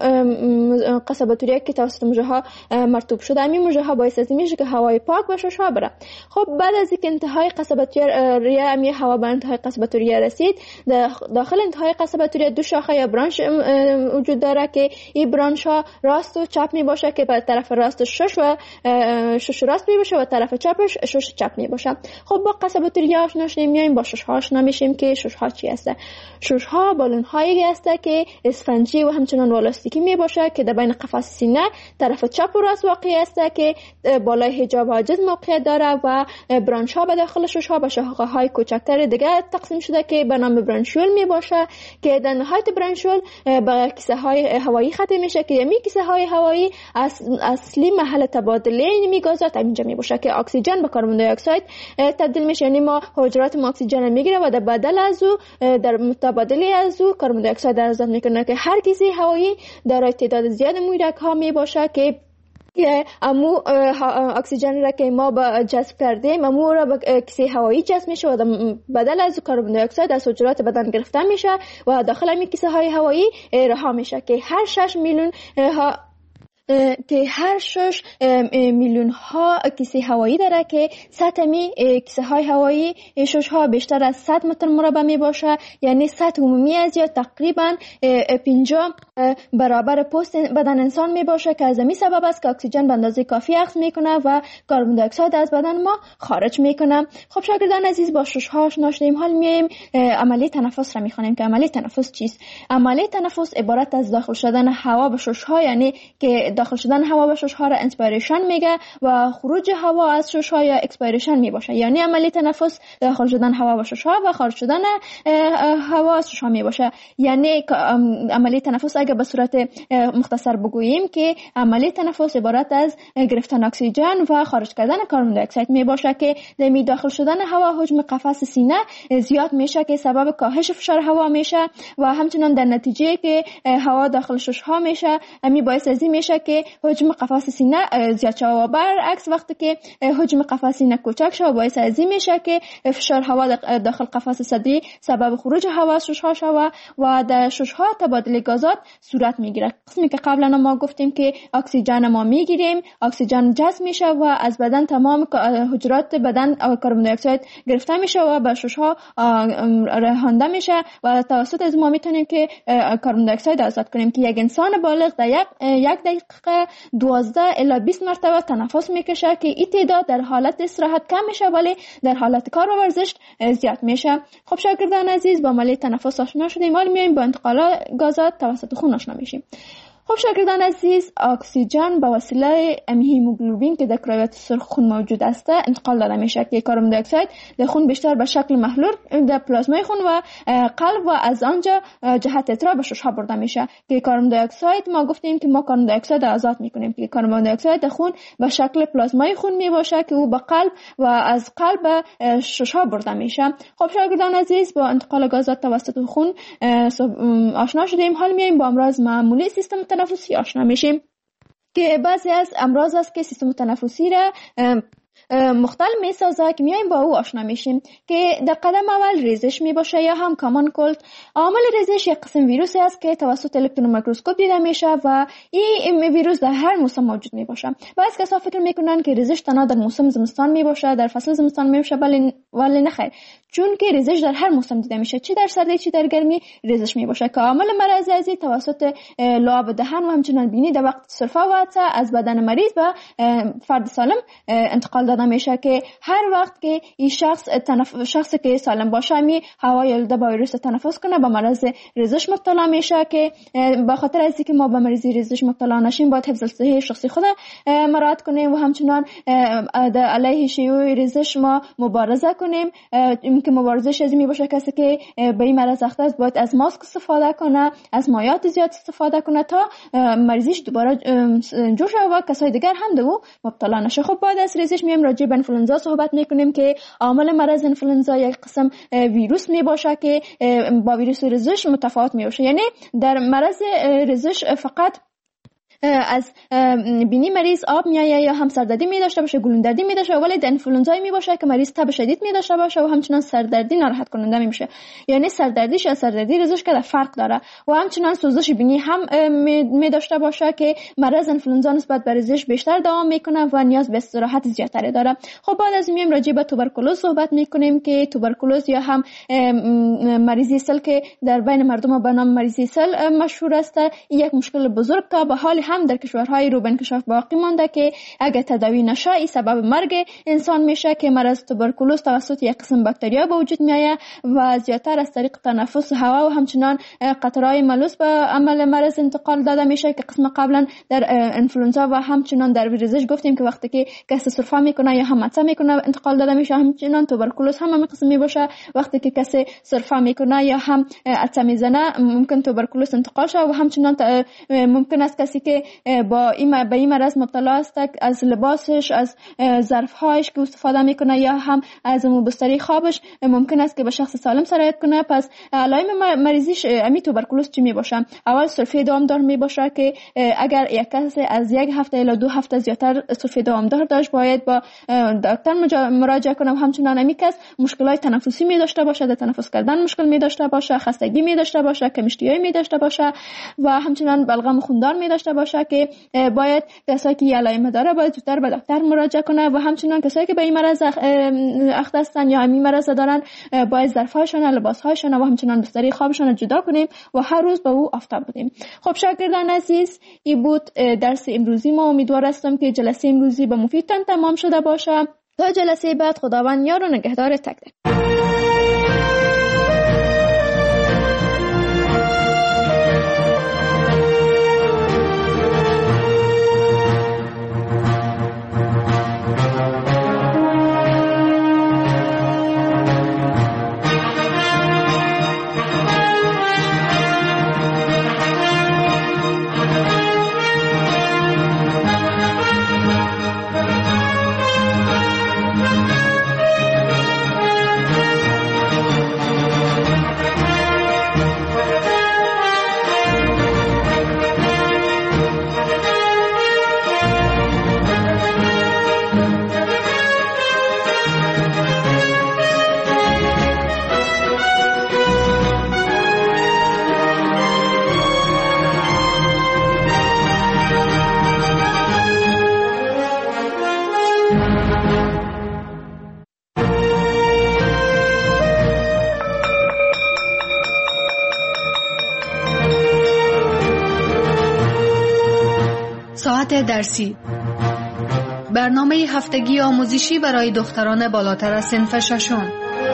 Speaker 3: قصبه توریه که توسط مژه ها مرطوب شده امی مژه ها باعث از میشه که هوای پاک به شش ها بره. خب بعد از اینکه انتهای قصبه توریه امی هوا به انتهای قصبه توریه رسید، داخل انتهای قصبه توریه دو شاخه یا برانش وجود داره که این برانش ها راست و چپ می باشه که به طرف راست شش و شش راست می باشه و طرف چپش شش چپ می باشه. خب با قصبه توریه آشنا شدیم، میایم با شش ها آشنا میشیم که شش ها چی هست. شش ها بالون هایی هست که اسفنجی و همچنان والاستیکی می باشه که در بین قفس سینه طرف چپ و راست واقع است که بالای حجاب حاجز موقعیت داره و برانچ ها به داخل شش ها به شاخه های کوچکتر دیگه تقسیم شده که به نام برانشول می باشه که در نهایت برانشول به کیسه های هوایی ختم میشه که می کیسه های هوایی اصلی محل تبادله می گازات اینجا می باشه که اکسیژن به کربن دی اکساید تبدیل میشه. یعنی ما حجرات ما اکسیژن میگیره و در بدل از او در متبادله از او کربن دی اکساید آزاد میکنه که هر کیسه هوایی دارای تعداد زیاد مویرک ها می باشه که که امو اکسیژن را که ما با جذب کردیم امو را به کیسه هوایی جذب میشه و بدل از کربن دی اکساید از حجرات بدن گرفته میشه و داخل این کیسه های هوایی رها میشه که هر شش میلیون ها که هر شش میلیون ها کیسه هوایی داره که سطح می کیسه های هوایی شش ها بیشتر از صد متر مربع می باشه، یعنی سطح عمومی از یا تقریبا پنجاه برابر پوست بدن انسان می باشه که از این سبب است که اکسیژن به اندازه کافی اخذ میکنه و کربن دی اکساید از بدن ما خارج میکنه. خب شاگردان عزیز با شش ها آشنا شدیم، حال میایم عملی تنفس را میخوانیم که عملی تنفس چیست. عملی تنفس عبارت از داخل شدن هوا به شش ها، یعنی که داخل شدن هوا به شش ها را انسپیریشن میگه و خروج هوا از شش ها یا اکسپیریشن می باشه. یعنی عملی تنفس داخل شدن هوا به شش ها و خارج شدن هوا از شش ها می باشه. یعنی عملی تنفس اگه به صورت مختصر بگوییم که عملی تنفس عبارت از گرفتن اکسیژن و خارج کردن کربن دی اکساید می باشه که در داخل شدن هوا حجم قفس سینه زیاد میشه که سبب کاهش فشار هوا میشه و همچنان در نتیجه که هوا داخل شش ها میشه امی باعث از این میشه که حجم قفس سینه زیاد شود و برعکس وقتی که حجم قفس سینه کوچک شود باعث از این میشه که فشار هوا داخل قفس صدری سبب خروج هوا از ششها شود و در ششها تبادل گازات صورت میگیره. قسمی که قبلا ما گفتیم که اکسیژن ما میگیریم، اکسیژن جذب میشه و از بدن تمام حجرات بدن کربن دی اکساید گرفته میشه و به ششها رهانده میشه و توسط از ما میتونیم که کربن دی اکساید آزاد کنیم که یک انسان بالغ در یک یک دقیقه دوازده الی بیست مرتبه تنفس میکشه که این تعداد در حالت استراحت کم میشه ولی در حالت کار و ورزش زیاد میشه. خب شاگردان عزیز، با عملیه تنفس آشنا شدیم، حالا میایم با انتقال گازات توسط خون آشنا میشیم. خب شاگردان عزیز، اکسیژن به وسیله هیموگلوبین که در کرویات سرخ خون موجود است انتقال داده میشه که کربن دی اکساید در خون بیشتر به شکل محلول در پلازمای خون و قلب و از آنجا جهت اترا به ششها برده میشه که کربن دی اکساید ما گفتیم که ما کربن دی اکساید آزاد میکنیم که کربن دی اکساید در خون به شکل پلازمای خون میباشه که او به قلب و از قلب به ششها برده میشه. خب شاگردان عزیز، با انتقال گازات توسط خون آشنا شدیم، حالا میایم با امراض معمولی سیستم تنفسی آشنا میشیم که بعضی از امراض است که سیستم تنفسی را مختل می سازه که میایم با او آشنا میشیم که در قدم اول ریزش می باشه یا هم کامان کولد. عامل ریزش یک قسم ویروسی است که توسط الکترون میکروسکوپ دیده میشه و این ویروس در هر موسم موجود می باشه. بعضی کسا فکر میکنن که ریزش تنها در موسم زمستان می باشه، در فصل زمستان می باشه، ولی ولی نه خیر، چون که ریزش در هر موسم دیده میشه، چی در سردی چی در گرمی ریزش می باشه که عامل مرض ازی توسط لعاب دهن و همچنین بینی در وقت سرفه و عطسه از بدن مریض به فرد سالم انتقال داده میشه که هر وقت که این شخص تنف... شخصی که سالم باشه می هوای یلده با ویروس تنفس کنه به مرض ریزش مبتلا میشه که به خاطر از اینکه ما به مرض ریزش مبتلا نشیم باید حفظ صحی شخصی خود مراعات کنیم و همچنین علیه شیوع ریزش ما مبارزه کنیم. این که مبارزش از می باشه کسی که به این مرض اخته است باید از ماسک استفاده کنه، از مایعات زیاد استفاده کنه تا مریضیش دوباره جور شه و کسای دیگر هم دو مبتلا نشه. خب بعد از ریزش میایم راجع به انفلوئنزا صحبت میکنیم که عامل مرض انفلوئنزا یک قسم ویروس می باشه که با ویروس ریزش متفاوت می باشه. یعنی در مرض ریزش فقط از بینی مریض آب میایه یا هم سردردی می داشته باشه، گلوندردی می داشته، ولی در انفلوئنزا می باشه که مریض تب شدید می داشته باشه و همچنین سردردی ناراحت کننده می میشه. یعنی سردردیش از سردردی ریزش که فرق داره و همچنین سوزش بینی هم می داشته باشه که مرض انفلوئنزا نسبت به ریزش بیشتر دوام میکنه و نیاز به استراحت زیادتری داره. خب بعد از میایم راجع به توبرکولوز صحبت میکنیم که توبرکولوز یا هم مریضی سل که در بین مردم به نام مریضی سل مشهور است، یک مشکل بزرگ که به حال هم در کشورهای رو به انکشاف باقی مانده که اگر تداوی نشه این سبب مرگ انسان میشه که مرض توبرکولوز توسط یک قسم باکتریا به وجود میاد و زیادتر از طریق تنفس هوا و همچنان قطرهای ملوث به عمل مرض انتقال داده میشه که قسم قبلا در انفلوئنزا و همچنان در ریزش گفتیم که وقتی که کسی سرفه میکنه یا هم عطسه میکنه انتقال داده میشه. همچنان توبرکولوز هم همین قسم میباشه، وقتی که کسی سرفه میکنه یا هم عطسه میزنه ممکن توبرکولوز انتقال شه و همچنان ممکن است کسی که با این به این مرض مبتلا است از لباسش، از ظرفهایش که استفاده میکنه یا هم از بستری خوابش ممکن است که به شخص سالم سرایت کنه. پس علائم مریضیش امی توبرکولوز چی میباشه؟ اول سرفه دوامدار میباشه که اگر یک کسی از یک هفته الی دو هفته زیادتر سرفه دوامدار داشت باید با دکتر مراجعه کنه و همچنان امی کس مشکلات تنفسی می داشته باشه، در تنفس کردن مشکل می داشته باشه، خستگی می داشته باشه، کمشتیایی می داشته باشه و همچنان بلغم خوندار می داشته باشه که باید کسایی که علائم داره باید زودتر به دکتر مراجعه کنه و همچنان کسایی که به این مرض اخته هستن یا همین مرض دارن باید ظرف‌هاشون، لباس‌هاشون و همچنان بستری خوابشون جدا کنیم و هر روز به او آفتاب بدیم. خب شاگردان عزیز، این بود درس امروزی ما. امیدوار هستم که جلسه امروزی به مفیدتان تمام شده باشه. تا جلسه بعد خداوند یار و نگهدار تک تک.
Speaker 2: شباهت درسی، برنامه هفتگی آموزشی برای دختران بالاتر از صنف ششم.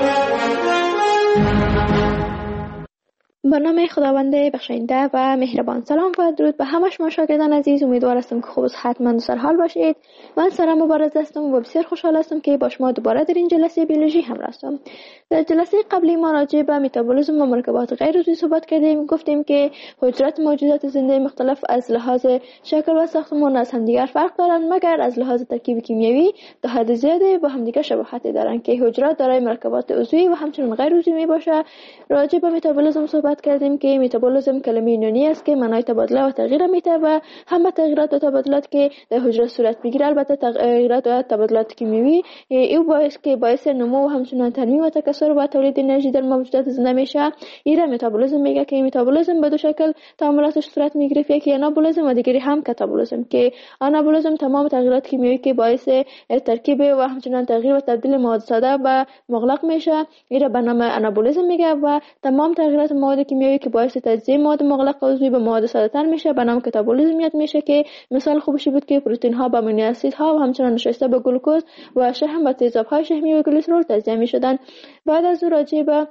Speaker 3: برنامه خداوند بخشنده و مهربان. سلام و درود به همه شما شاگردان عزیز. امیدوار هستم که خوب و صحتمند و سرحال باشید. من سارا مبارز هستم و بسیار خوشحال هستم که با شما دوباره در این جلسه بیولوژی همراه هستم. در جلسه قبلی ما راجع به متابولیسم و مرکبات غیر عضوی صحبت کردیم. گفتیم که حجرات موجودات زنده مختلف از لحاظ شکل و ساختمان از همدیگر فرق دارند، مگر از لحاظ ترکیب کیمیایی تا حد زیادی با همدیگر شباهت دارند که حجرات دارای مرکبات عضوی و همچنین غیر عضوی میباشه. راجع به متابولیسم صحبت کردیم که متابولیسم کلمه یونانی است که معنای تبادله و تغییر میده و همه تغییرات و تبادلات که در حجره صورت میگیره، البته تغییرات و تبادلات کیمیایی، این باعث که باعث نمو و همچنین تنویع و تکثر و تولید انرژی در موجودات زنده میشه. این متابولیسم میگه که متابولیسم به دو شکل تعاملاتش صورت میگیره، یکی آنابولیسم و دیگری هم کاتابولیسم. که آنابولیسم تمام تغییرات کیمیایی که باعث ترکیب و همچنین تغییر و تبدیل مواد ساده به مغلق میشه، این به نام آنابولیسم میگه، و تمام تغییرات مواد کیمیایی که باعث تجزیه مواد مغلق عضوی به مواد ساده تر میشه به نام کاتابولیسم یاد میشه. که مثال خوبش بود که پروتئین ها به امینو اسید ها و همچنین نشسته به گلوکوز و شحم و تیزاب های شحمی و گلیسرول تجزیه میشدن. بعد از اون راجع به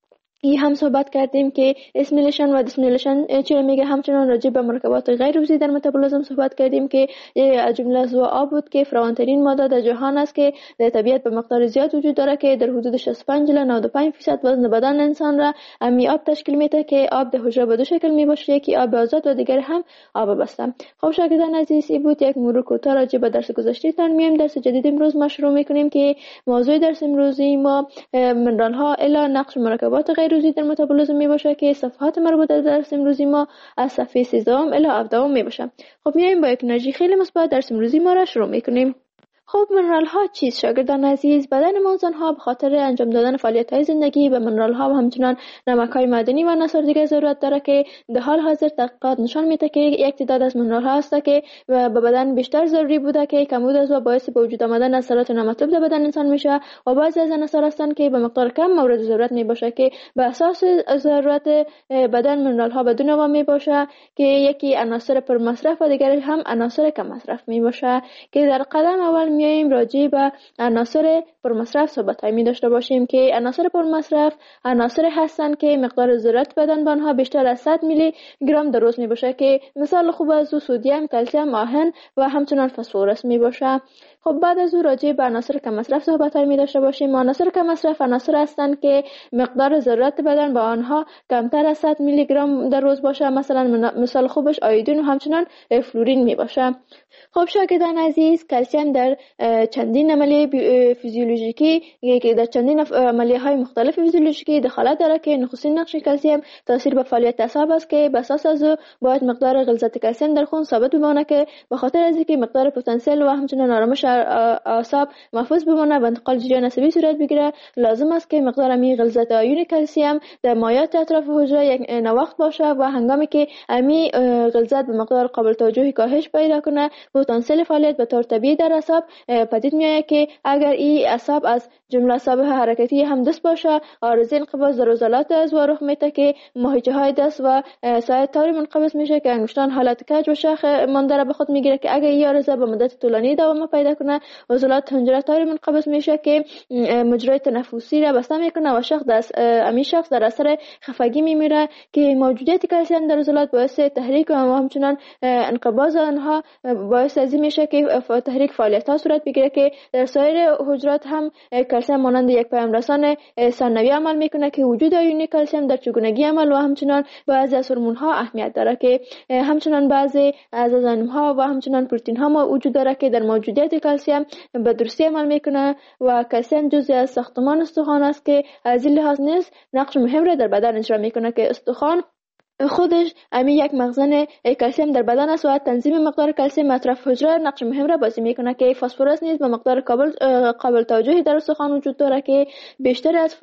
Speaker 3: ای هم صحبت کردیم که اسمیلیشن و دیسمیلیشن چرا میگه. همچنان راجع به مرکبات غیر عضوی در متابولیسم صحبت کردیم که از جمله از آب بود که فراوان‌ترین ماده در جهان است که در طبیعت به مقدار زیاد وجود داره که در حدود شصت و پنج الی نود و پنج درصد وزن بدن انسان را امی آب تشکیل میده. که آب در حجره به دو شکل میباشه، یکی آب آزاد و دیگر هم آب بسته. خب شاگردان عزیز، این بود یک مرور کوتاه راجع به درس گذشته تان. میایم درس جدید امروز ما شروع میکنیم که موضوع درس امروزی ما منرال ها الی نقش مرکبات غیر عضوی در متابولیسم می باشه که صفحات مربوطه در درس امروزی ما از صفحه سیزده الی هفده می باشه. خب میایم با یک انرژی خیلی مثبت درس امروزی ما را شروع میکنیم. خب منرال ها چیست شاگردان عزیز؟ بدن ما انسان ها به خاطر انجام دادن فعالیت های زندگی به منرال ها و همچنان نمک های معدنی و عناصر دیگر ضرورت داره که در حال حاضر تحقیقات نشان میده که یک تعداد از منرال ها هست که به بدن بیشتر ضروری بوده که کمبود از و باعث به وجود آمدن اثرات نامطلوب در بدن انسان میشه، و بعضی از عناصر هستند که به مقدار کم مورد ضرورت میباشه که به اساس ضرورت بدن منرال ها بدون نوع میباشه که یکی عناصر پر مصرف و دیگر هم عناصر کم مصرف میباشه. که در قدم اول میایم راجع به عناصر پرمصرف صحبت می داشته باشیم که عناصر پرمصرف عناصر هستند که مقدار ضرورت بدن به آنها بیشتر از صد میلی گرم در روز می باشه. که مثال خوب از سدیم، کلسیم، آهن و همچنان فسفرس می باشه. خب بعد از او راجع به عناصر کم مصرف صحبت می داشته باشیم. عناصر کم مصرف عناصر هستند که مقدار ضرورت بدن به آنها کمتر از صد میلی گرم در روز باشه. مثلا مثال خوبش آیودین و همچنان فلورین می باشه. خب شاگردان عزیز، کلسیم در چندین عملیه فیزیولوژیکی که در چندین عملیه های مختلف فیزیولوژیکی دخالت داره که نخستین نقش کلسیم تاثیر به فعالیت اعصاب است که به اساس از باید مقدار غلظت کلسیم در خون ثابت بمانه که به خاطر از اینکه مقدار پتانسیل و همچنین آرامش اعصاب محفوظ بمانه و انتقال جریان عصبی صورت بگیره، لازم است که مقدار امی غلظت آیون کلسیم در مایات اطراف حجره یک نواخت باشه و هنگامی که امی غلظت به مقدار قابل توجهی کاهش پیدا کنه، پتانسیل فعالیت به طور طبیعی در اعصاب پدید میآید. که اگر این اعصاب از جمله اعصاب حرکتی هم دست باشه، عارضه انقباض در عضلات از رخ میده که ماهیچه های دست و ساعد طوری منقبض میشه که انگشتان حالت کج و شاخ مانده به خود میگیره. که اگر این عارضه به مدت طولانی دوام پیدا کنه، عضلات حنجره طوری منقبض میشه که مجرای تنفسی را بسته میکنه و شخص دست امی شخص در اثر خفگی میمیره. که موجودیت کلسیم در عضلات باعث تحریک و همچنان انقباض آنها باعث از این میشه که تحریک فعالیت ها صورت بگیره. که در سایر حجرات هم کلسیم مانند یک پیام رسان ثانوی عمل میکنه که وجود آیون کلسیم در چگونگی عمل و همچنان بعضی از هورمون ها اهمیت داره. که همچنان بعضی از انزیم ها و همچنان پروتئین ها ما وجود داره که در موجودیت کلسیم به درستی عمل میکنه و کلسیم جزئی از ساختمان استخوان است که از این لحاظ نیز نقش مهم را در بدن اجرا میکنه. که استخوان خودش امی یک مخزن کلسیم در بدن است و تنظیم مقدار کلسیم اطراف حجره نقش مهم را بازی میکنه. که فسفرس نیز به مقدار قابل قابل توجهی در استخوان وجود داره که بیشتر از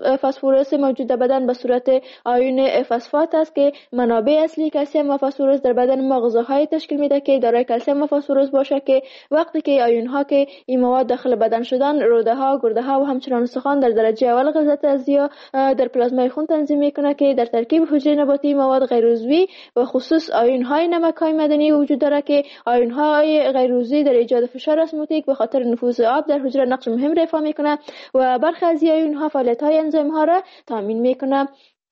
Speaker 3: فسفرس موجود در بدن به صورت آیون فسفات است. که منابع اصلی کلسیم و فسفرس در بدن ما غذاهای تشکیل میده که دارای کلسیم و فسفرس باشه. که وقتی که آیون ها که این مواد داخل بدن شدن، روده ها، گرده ها و همچنان استخوان در درجه اول غلظت ازیا در پلازمای خون تنظیم میکنه که در ترکیب حجره نباتی مواد مواد غیر عضوی و خصوص آیون‌های نمک‌های معدنی وجود دارد که آیون‌های غیر عضوی در ایجاد فشار اسموتیک به خاطر نفوذ آب در حجره نقش مهم ایفا می‌کنند و برخی از این آیون‌ها فعالیت‌های انزیم‌ها را تامین می‌کنند.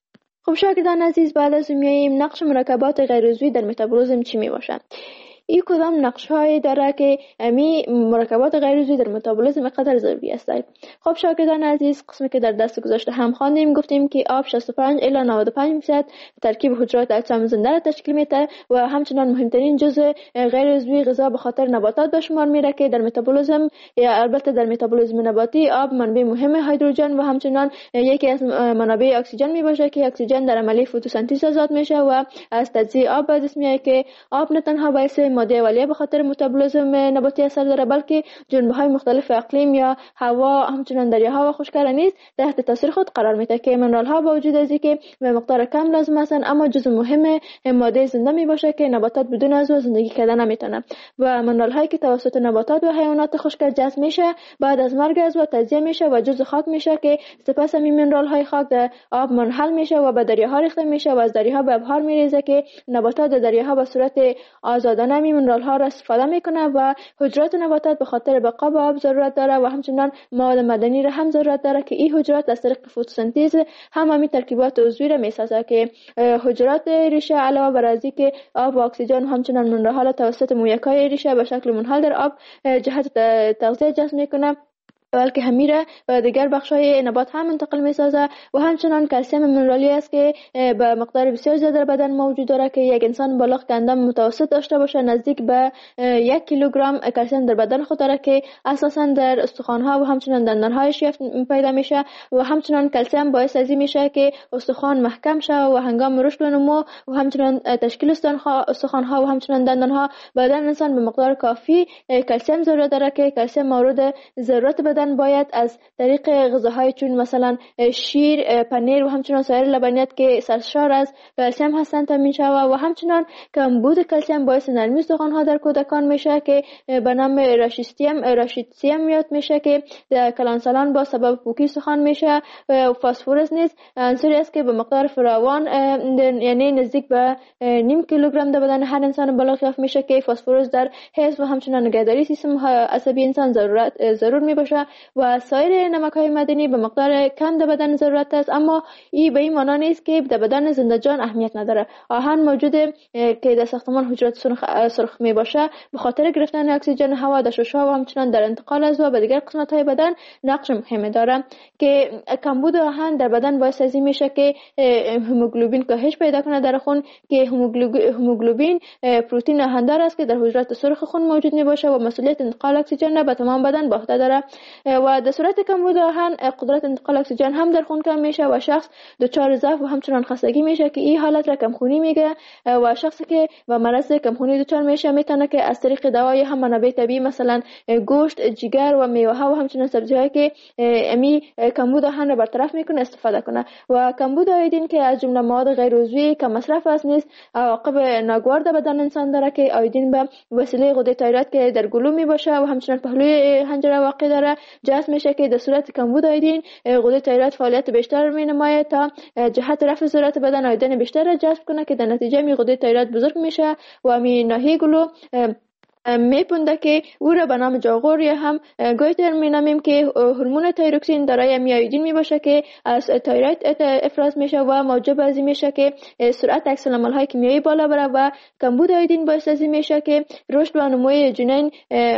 Speaker 3: خب شاگردان عزیز، بعد از میاییم نقش مرکبات غیر عضوی در متابولیسم چی میباشد؟ این کدام نقش هایی داره که امی مرکبات غیر عضوی در متابولیسم قدر ضروری است؟ خب شاگردان عزیز، قسمی که در درس گذشته هم خواندیم گفتیم که آب شصت و پنج الی نود و پنج درصد ترکیب حجرات اجسام زنده را تشکیل میده و همچنان مهمترین جزء غیر عضوی غذا به خاطر نباتات به شمار میره که در متابولیسم یا البته در متابولیسم نباتی آب منبع مهم هیدروژن و همچنان یکی از منابع اکسیژن میباشه که اکسیژن در عملیه فتوسنتز آزاد میشه و از تجزیه آب به دست میاد که آب نه تنها باعث ماده اولیه به خاطر متابولیسم نباتی اثر داره بلکه جنبه‌های مختلف اقلیم یا هوا همچنان دریاها و خشک‌ها نیز تحت تاثیر خود قرار میده که منرال‌ها با وجود از اینکه به مقدار کم لازم هستند اما جزء مهم ماده زنده میباشه که نباتات بدون از او زندگی کردن نمیتونن و منرال‌هایی که توسط نباتات و حیوانات خشک جذب میشه بعد از مرگ از او تجزیه میشه و جزء خاک میشه که سپس همین منرال‌های خاک در آب منحل میشه و به دریاها ریخته میشه و از دریاها به ابحار میریزه که نباتات در دریاها به صورت آزادانه همین منرال‌ها را استفاده میکنه و حجرات نباتات به خاطر بقا به آب ضرورت داره و همچنان مواد معدنی را هم ضرورت داره که این حجرات از طریق فتوسنتز هم همین ترکیبات عضوی را میسازه که حجرات ریشه علاوه بر از اینکه آب و اکسیژن همچنان منرال‌ها توسط مویکای ریشه به شکل منحل در آب جهت تغذیه جذب میکنه بلکه همیره و دیگر بخش‌های نبات هم منتقل می‌سازه و همچنان کلسیم منرالی است که به مقدار بسیار زیاد در بدن موجود داره که یک انسان بالغ که اندام متوسط داشته باشه نزدیک به یک کیلوگرم کلسیم در بدن خود داره که اساساً در استخوان‌ها و همچنان دندان‌های شیفت پیدا میشه و همچنان کلسیم باعث از این میشه که استخوان محکم شه و هنگام رشد و نمو و همچنان تشکیل استخوان‌ها و همچنان دندان‌ها بدن انسان به مقدار کافی کلسیم ضرورت داره که کلسیم مورد ضرورت بدن باید از طریق غذاهای چون مثلا شیر، پنیر و همچنان سایر لبنیات که سرشار از کلسیم هستند تامین شود و همچنان کمبود کلسیم باعث نرمی استخوان‌ها در کودکان میشه که به نام راشیستیم راشیتسیم یاد میشه که در کلانسالان با سبب پوکی استخوان میشه و فسفرس نیز عنصری است که به مقدار فراوان یعنی نزدیک به نیم کیلوگرم در بدن هر انسان بالغ یافت میشه که فسفرس در حفظ و همچنان نگهداری سیستم عصبی انسان ضرورت ضرور میباشه و سایر نمک‌های معدنی به مقدار کم در بدن ضرورت است اما این به این معنی نیست که در بدن زنده جان اهمیت نداره. آهن موجوده که در ساختمان حجرات سرخ, سرخ می باشه به خاطر گرفتن اکسیژن هوا در شش‌ها و همچنان در انتقال از او به دیگر قسمت‌های بدن نقش مهمی داره که کمبود آهن در بدن باعث از این میشه که هموگلوبین کاهش پیدا کنه در خون که هموگلوبین پروتئین آهندار است که در حجرات سرخ خون موجود می باشه و مسئولیت انتقال اکسیژن را به تمام بدن به عهده داره و در صورت کمبود آهن قدرت انتقال اکسیژن هم در خون کم میشه و شخص دچار ضعف و همچنان خستگی میشه که این حالت را کمخونی میگه و شخصی که با مرض کمخونی دچار میشه میتونه که از طریق دوای هم منابع طبیعی مثلا گوشت، جگر و میوه ها و همچنان سبزی‌هایی که امی کمبود آهن را برطرف میکنه استفاده کنه و کمبود آیودین که از جمله مواد غیر عضوی کم مصرف است نیز عواقب ناگوار در بدن انسان داره که آیودین به وسیله غده تایروید که در گلو میباشه و همچنان پهلوی حنجره واقع داره جذب میشه که در صورت کمبود آیودین غده تایروید فعالیت بیشتر مینماید تا جهت رفع ضرورت بدن آیودین بیشتر را جذب کنه که در نتیجه می غده تایروید بزرگ میشه و می ناحیه گلو میپونده که او را به نام جاغور یا هم گویتر مینامیم که هورمون تایروکسین دارای میایودین میباشه که از تایروید افراز میشه و موجب از این میشه که سرعت عکس العمل‌های کیمیایی بالا بره و کمبود آیودین باعث از این میشه که رشد و نموی جنین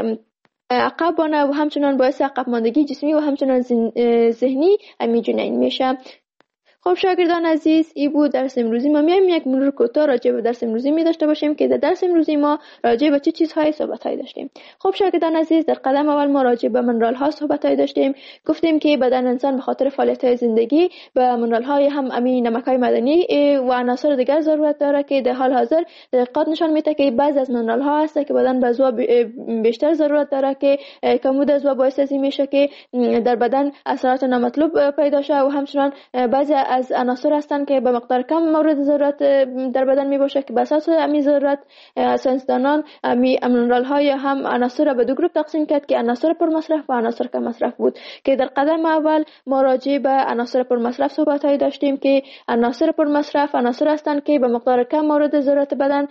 Speaker 3: عقب بانه و همچنان باعث عقب ماندگی جسمی و همچنان ذهنی امی جنین میشه. خب شاگردان عزیز، این بود درس امروزی ما. میایم یک مرور کوتاه راجع به درس امروزی می داشته باشیم که در درس امروزی ما راجع به چه چیزهای صحبت‌های داشتیم. خب شاگردان عزیز، در قدم اول ما راجع به منرال ها صحبت‌های داشتیم. گفتیم که بدن انسان به خاطر فعالیت‌های زندگی به منرال های هم امین نمک‌های معدنی و عناصر دیگر ضرورت داره که در حال حاضر تحقیقات نشان میده که بعضی از منرال ها هست که بدن به ازوا بیشتر ضرورت داره که کمبود ازوا باعث از این میشه که در بدن اثرات نامطلوب پیدا شه و همچنان بعضی از عناصر هستند که به مقدار کم مورد ضرورت در بدن می باشه که به اساس امی ضرورت ساینسدانان امی مینرال های هم عناصر را به دو گروه تقسیم کرد که عناصر پر مصرف و عناصر کم مصرف بود که در قدم اول ما راجع به عناصر پر مصرف صحبت های داشتیم که عناصر پر مصرف عناصر هستند که به مقدار کم مورد ضرورت بدن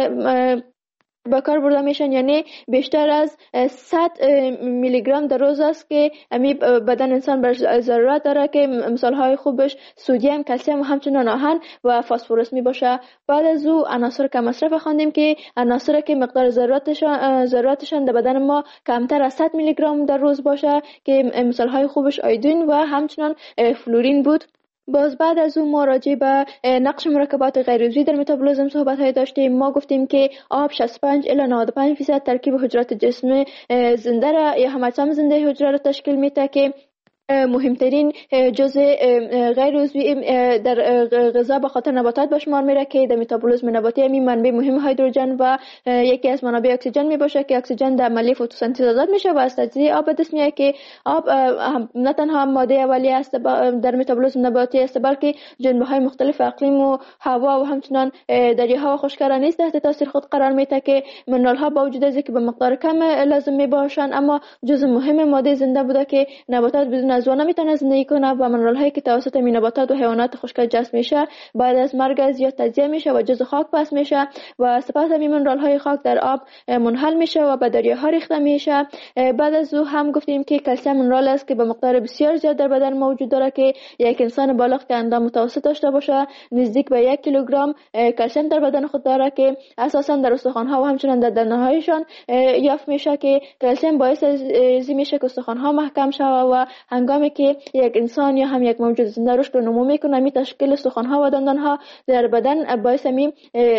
Speaker 3: به کار برده میشن، یعنی بیشتر از صد میلی گرم در روز است که امی بدن انسان بر ضرورت داره که مثال های خوبش سدیم، کلسیم و همچنان آهن و فسفرس می باشه. بعد از او عناصر کم مصرف خواندیم که عناصر که مقدار ضرورتشان ضرورتشان در بدن ما کمتر از صد میلی گرم در روز باشه که مثال های خوبش آیودین و همچنان فلورین بود. باز بعد از اون ما راجع به نقش مرکبات غیر عضوی در متابولیسم صحبت های داشتیم. ما گفتیم که آب شصت و پنج الی نود و پنج درصد ترکیب حجرات جسم زنده را یا هم اجسام زنده حجره را تشکیل میده که مهمترین جزء غیر عضوی در غذا به خاطر نباتات به شمار میره که در متابولیسم نباتی همین منبع مهم هیدروژن و یکی از منابع اکسیژن می باشه که اکسیژن در عملیه فتوسنتز آزاد میشه و از تجزیه آب به دست میاد که آب نه تنها ماده اولیه است در متابولیسم نباتی است بلکه جنبه های مختلف اقلیم و هوا و همچنان دریاها و خشکی‌ها نیز تحت تاثیر خود قرار میده که منرال ها با وجود از که به مقدار کم لازم می باشن اما جزء مهم ماده زنده بوده که نباتات بدون از آن نمیتونه زندگی کنه و منرال هایی که توسط می نباتات و حیوانات خشک جذب میشه بعد از مرگ از یا تجزیه میشه و جزء خاک پس میشه و سپس همین منرال های خاک در آب منحل میشه و به دریاها ریخته میشه. بعد از او هم گفتیم که کلسیم منرال است که به مقدار بسیار زیاد در بدن موجود داره که یک انسان بالغ که اندام متوسط داشته باشه نزدیک به یک کیلوگرم کلسیم در بدن خود داره که اساسا در استخوان ها و همچنان در دندان هایشان یافت میشه که کلسیم باعث ازی میشه که استخوان ها محکم شوه و هنگامی که یک انسان یا هم یک موجود زنده رشد و نمو میکنه می تشکیل استخوان ها و دندان ها در بدن باعث می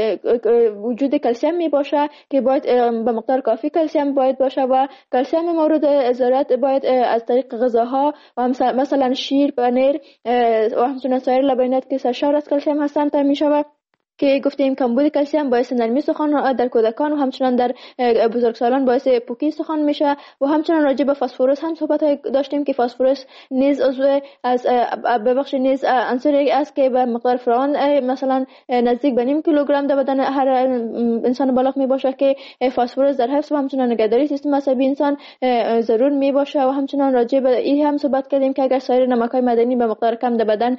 Speaker 3: وجود کلسیم می باشه که باید به مقدار کافی کلسیم باید باشه و کلسیم مورد ضرورت باید از طریق غذاها و مثلا شیر، پنیر و همچنین سایر لبنیات که سرشار از کلسیم هستند تامین شود که گفتیم کمبود کلسیم باعث نرمی استخوان در کودکان و همچنان در بزرگسالان باعث پوکی استخوان میشه و همچنان راجع به فسفرس هم صحبت داشتیم که فسفرس نیز عضو از ببخش نیز عنصری است که به مقدار فراوان مثلا نزدیک به نیم کیلوگرم در بدن هر انسان بالغ می باشه که فسفرس در حفظ و همچنان نگهداری سیستم عصبی انسان ضرور می باشه و همچنان راجع به این هم صحبت کردیم که اگر سایر نمک‌های معدنی به مقدار کم در بدن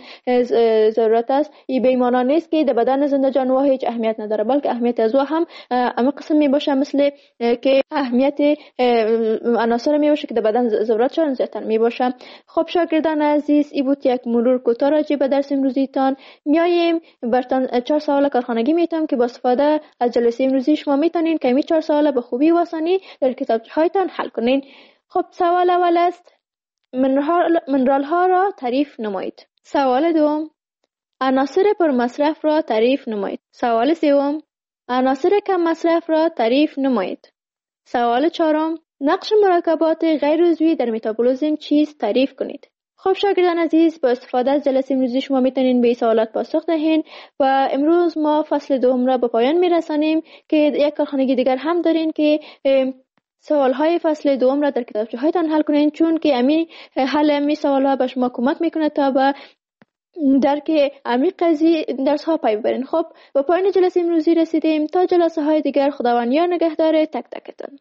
Speaker 3: ضرورت است این به معنی نیست که در بدن زنده جانور هیچ اهمیت نداره بلکه اهمیت از او هم اما قسم می باشه مثل که اهمیت عناصر می باشه که در بدن ضرورتشان زیادتر می باشه. خب شاگردان عزیز این بود یک مرور کوتاه راجع به درس امروزیتان. میایم برتان چهار سوال کارخانگی میتونم که با استفاده از جلسه امروزی شما میتونین که این چهار سوال به خوبی و آسانی در کتابچه هایتان حل کنین. خب سوال اول است منرال ها را تعریف نمایید. سوال دوم عناصر پر مصرف را تعریف نمایید. سوال سوم عناصر کم مصرف را تعریف نمایید. سوال چهارم نقش مرکبات غیر عضوی در متابولیسم چیست تعریف کنید. خب شاگردان عزیز با استفاده از جلسه امروزی شما میتونین به این سوالات پاسخ دهین و امروز ما فصل دوم را به پایان میرسانیم که یک کارخانگی دیگر هم دارین که سوال های فصل دوم را در کتابچه هایتان حل کنین چون که امی حل امی سوال ها به شما کمک میکنه تا به درک عمیق قضیه درس ها پی ببرین. خب با پایان جلسه امروزی رسیدیم. تا جلسه های دیگر خداوند یار نگهدار تک تکتان.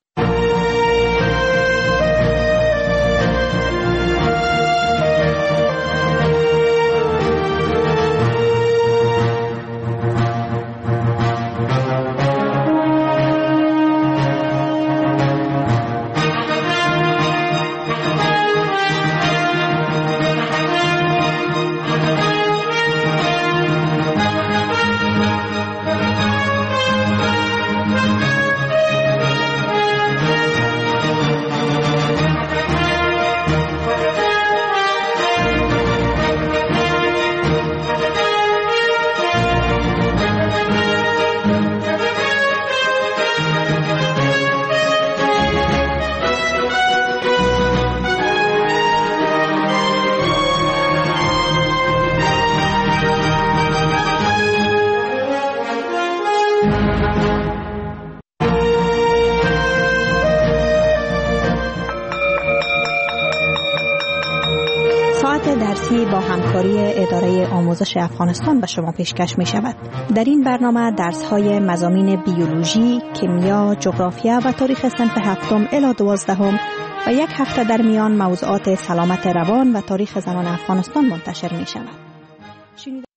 Speaker 1: برنامه‌ای با همکاری اداره آموزش افغانستان به شما پیشکش می شود. در این برنامه درس‌های مضامین بیولوژی، کیمیا، جغرافیا و تاریخ صنف هفتم الی دوازدهم و یک هفته در میان موضوعات سلامت روان و تاریخ زنان افغانستان منتشر می شود.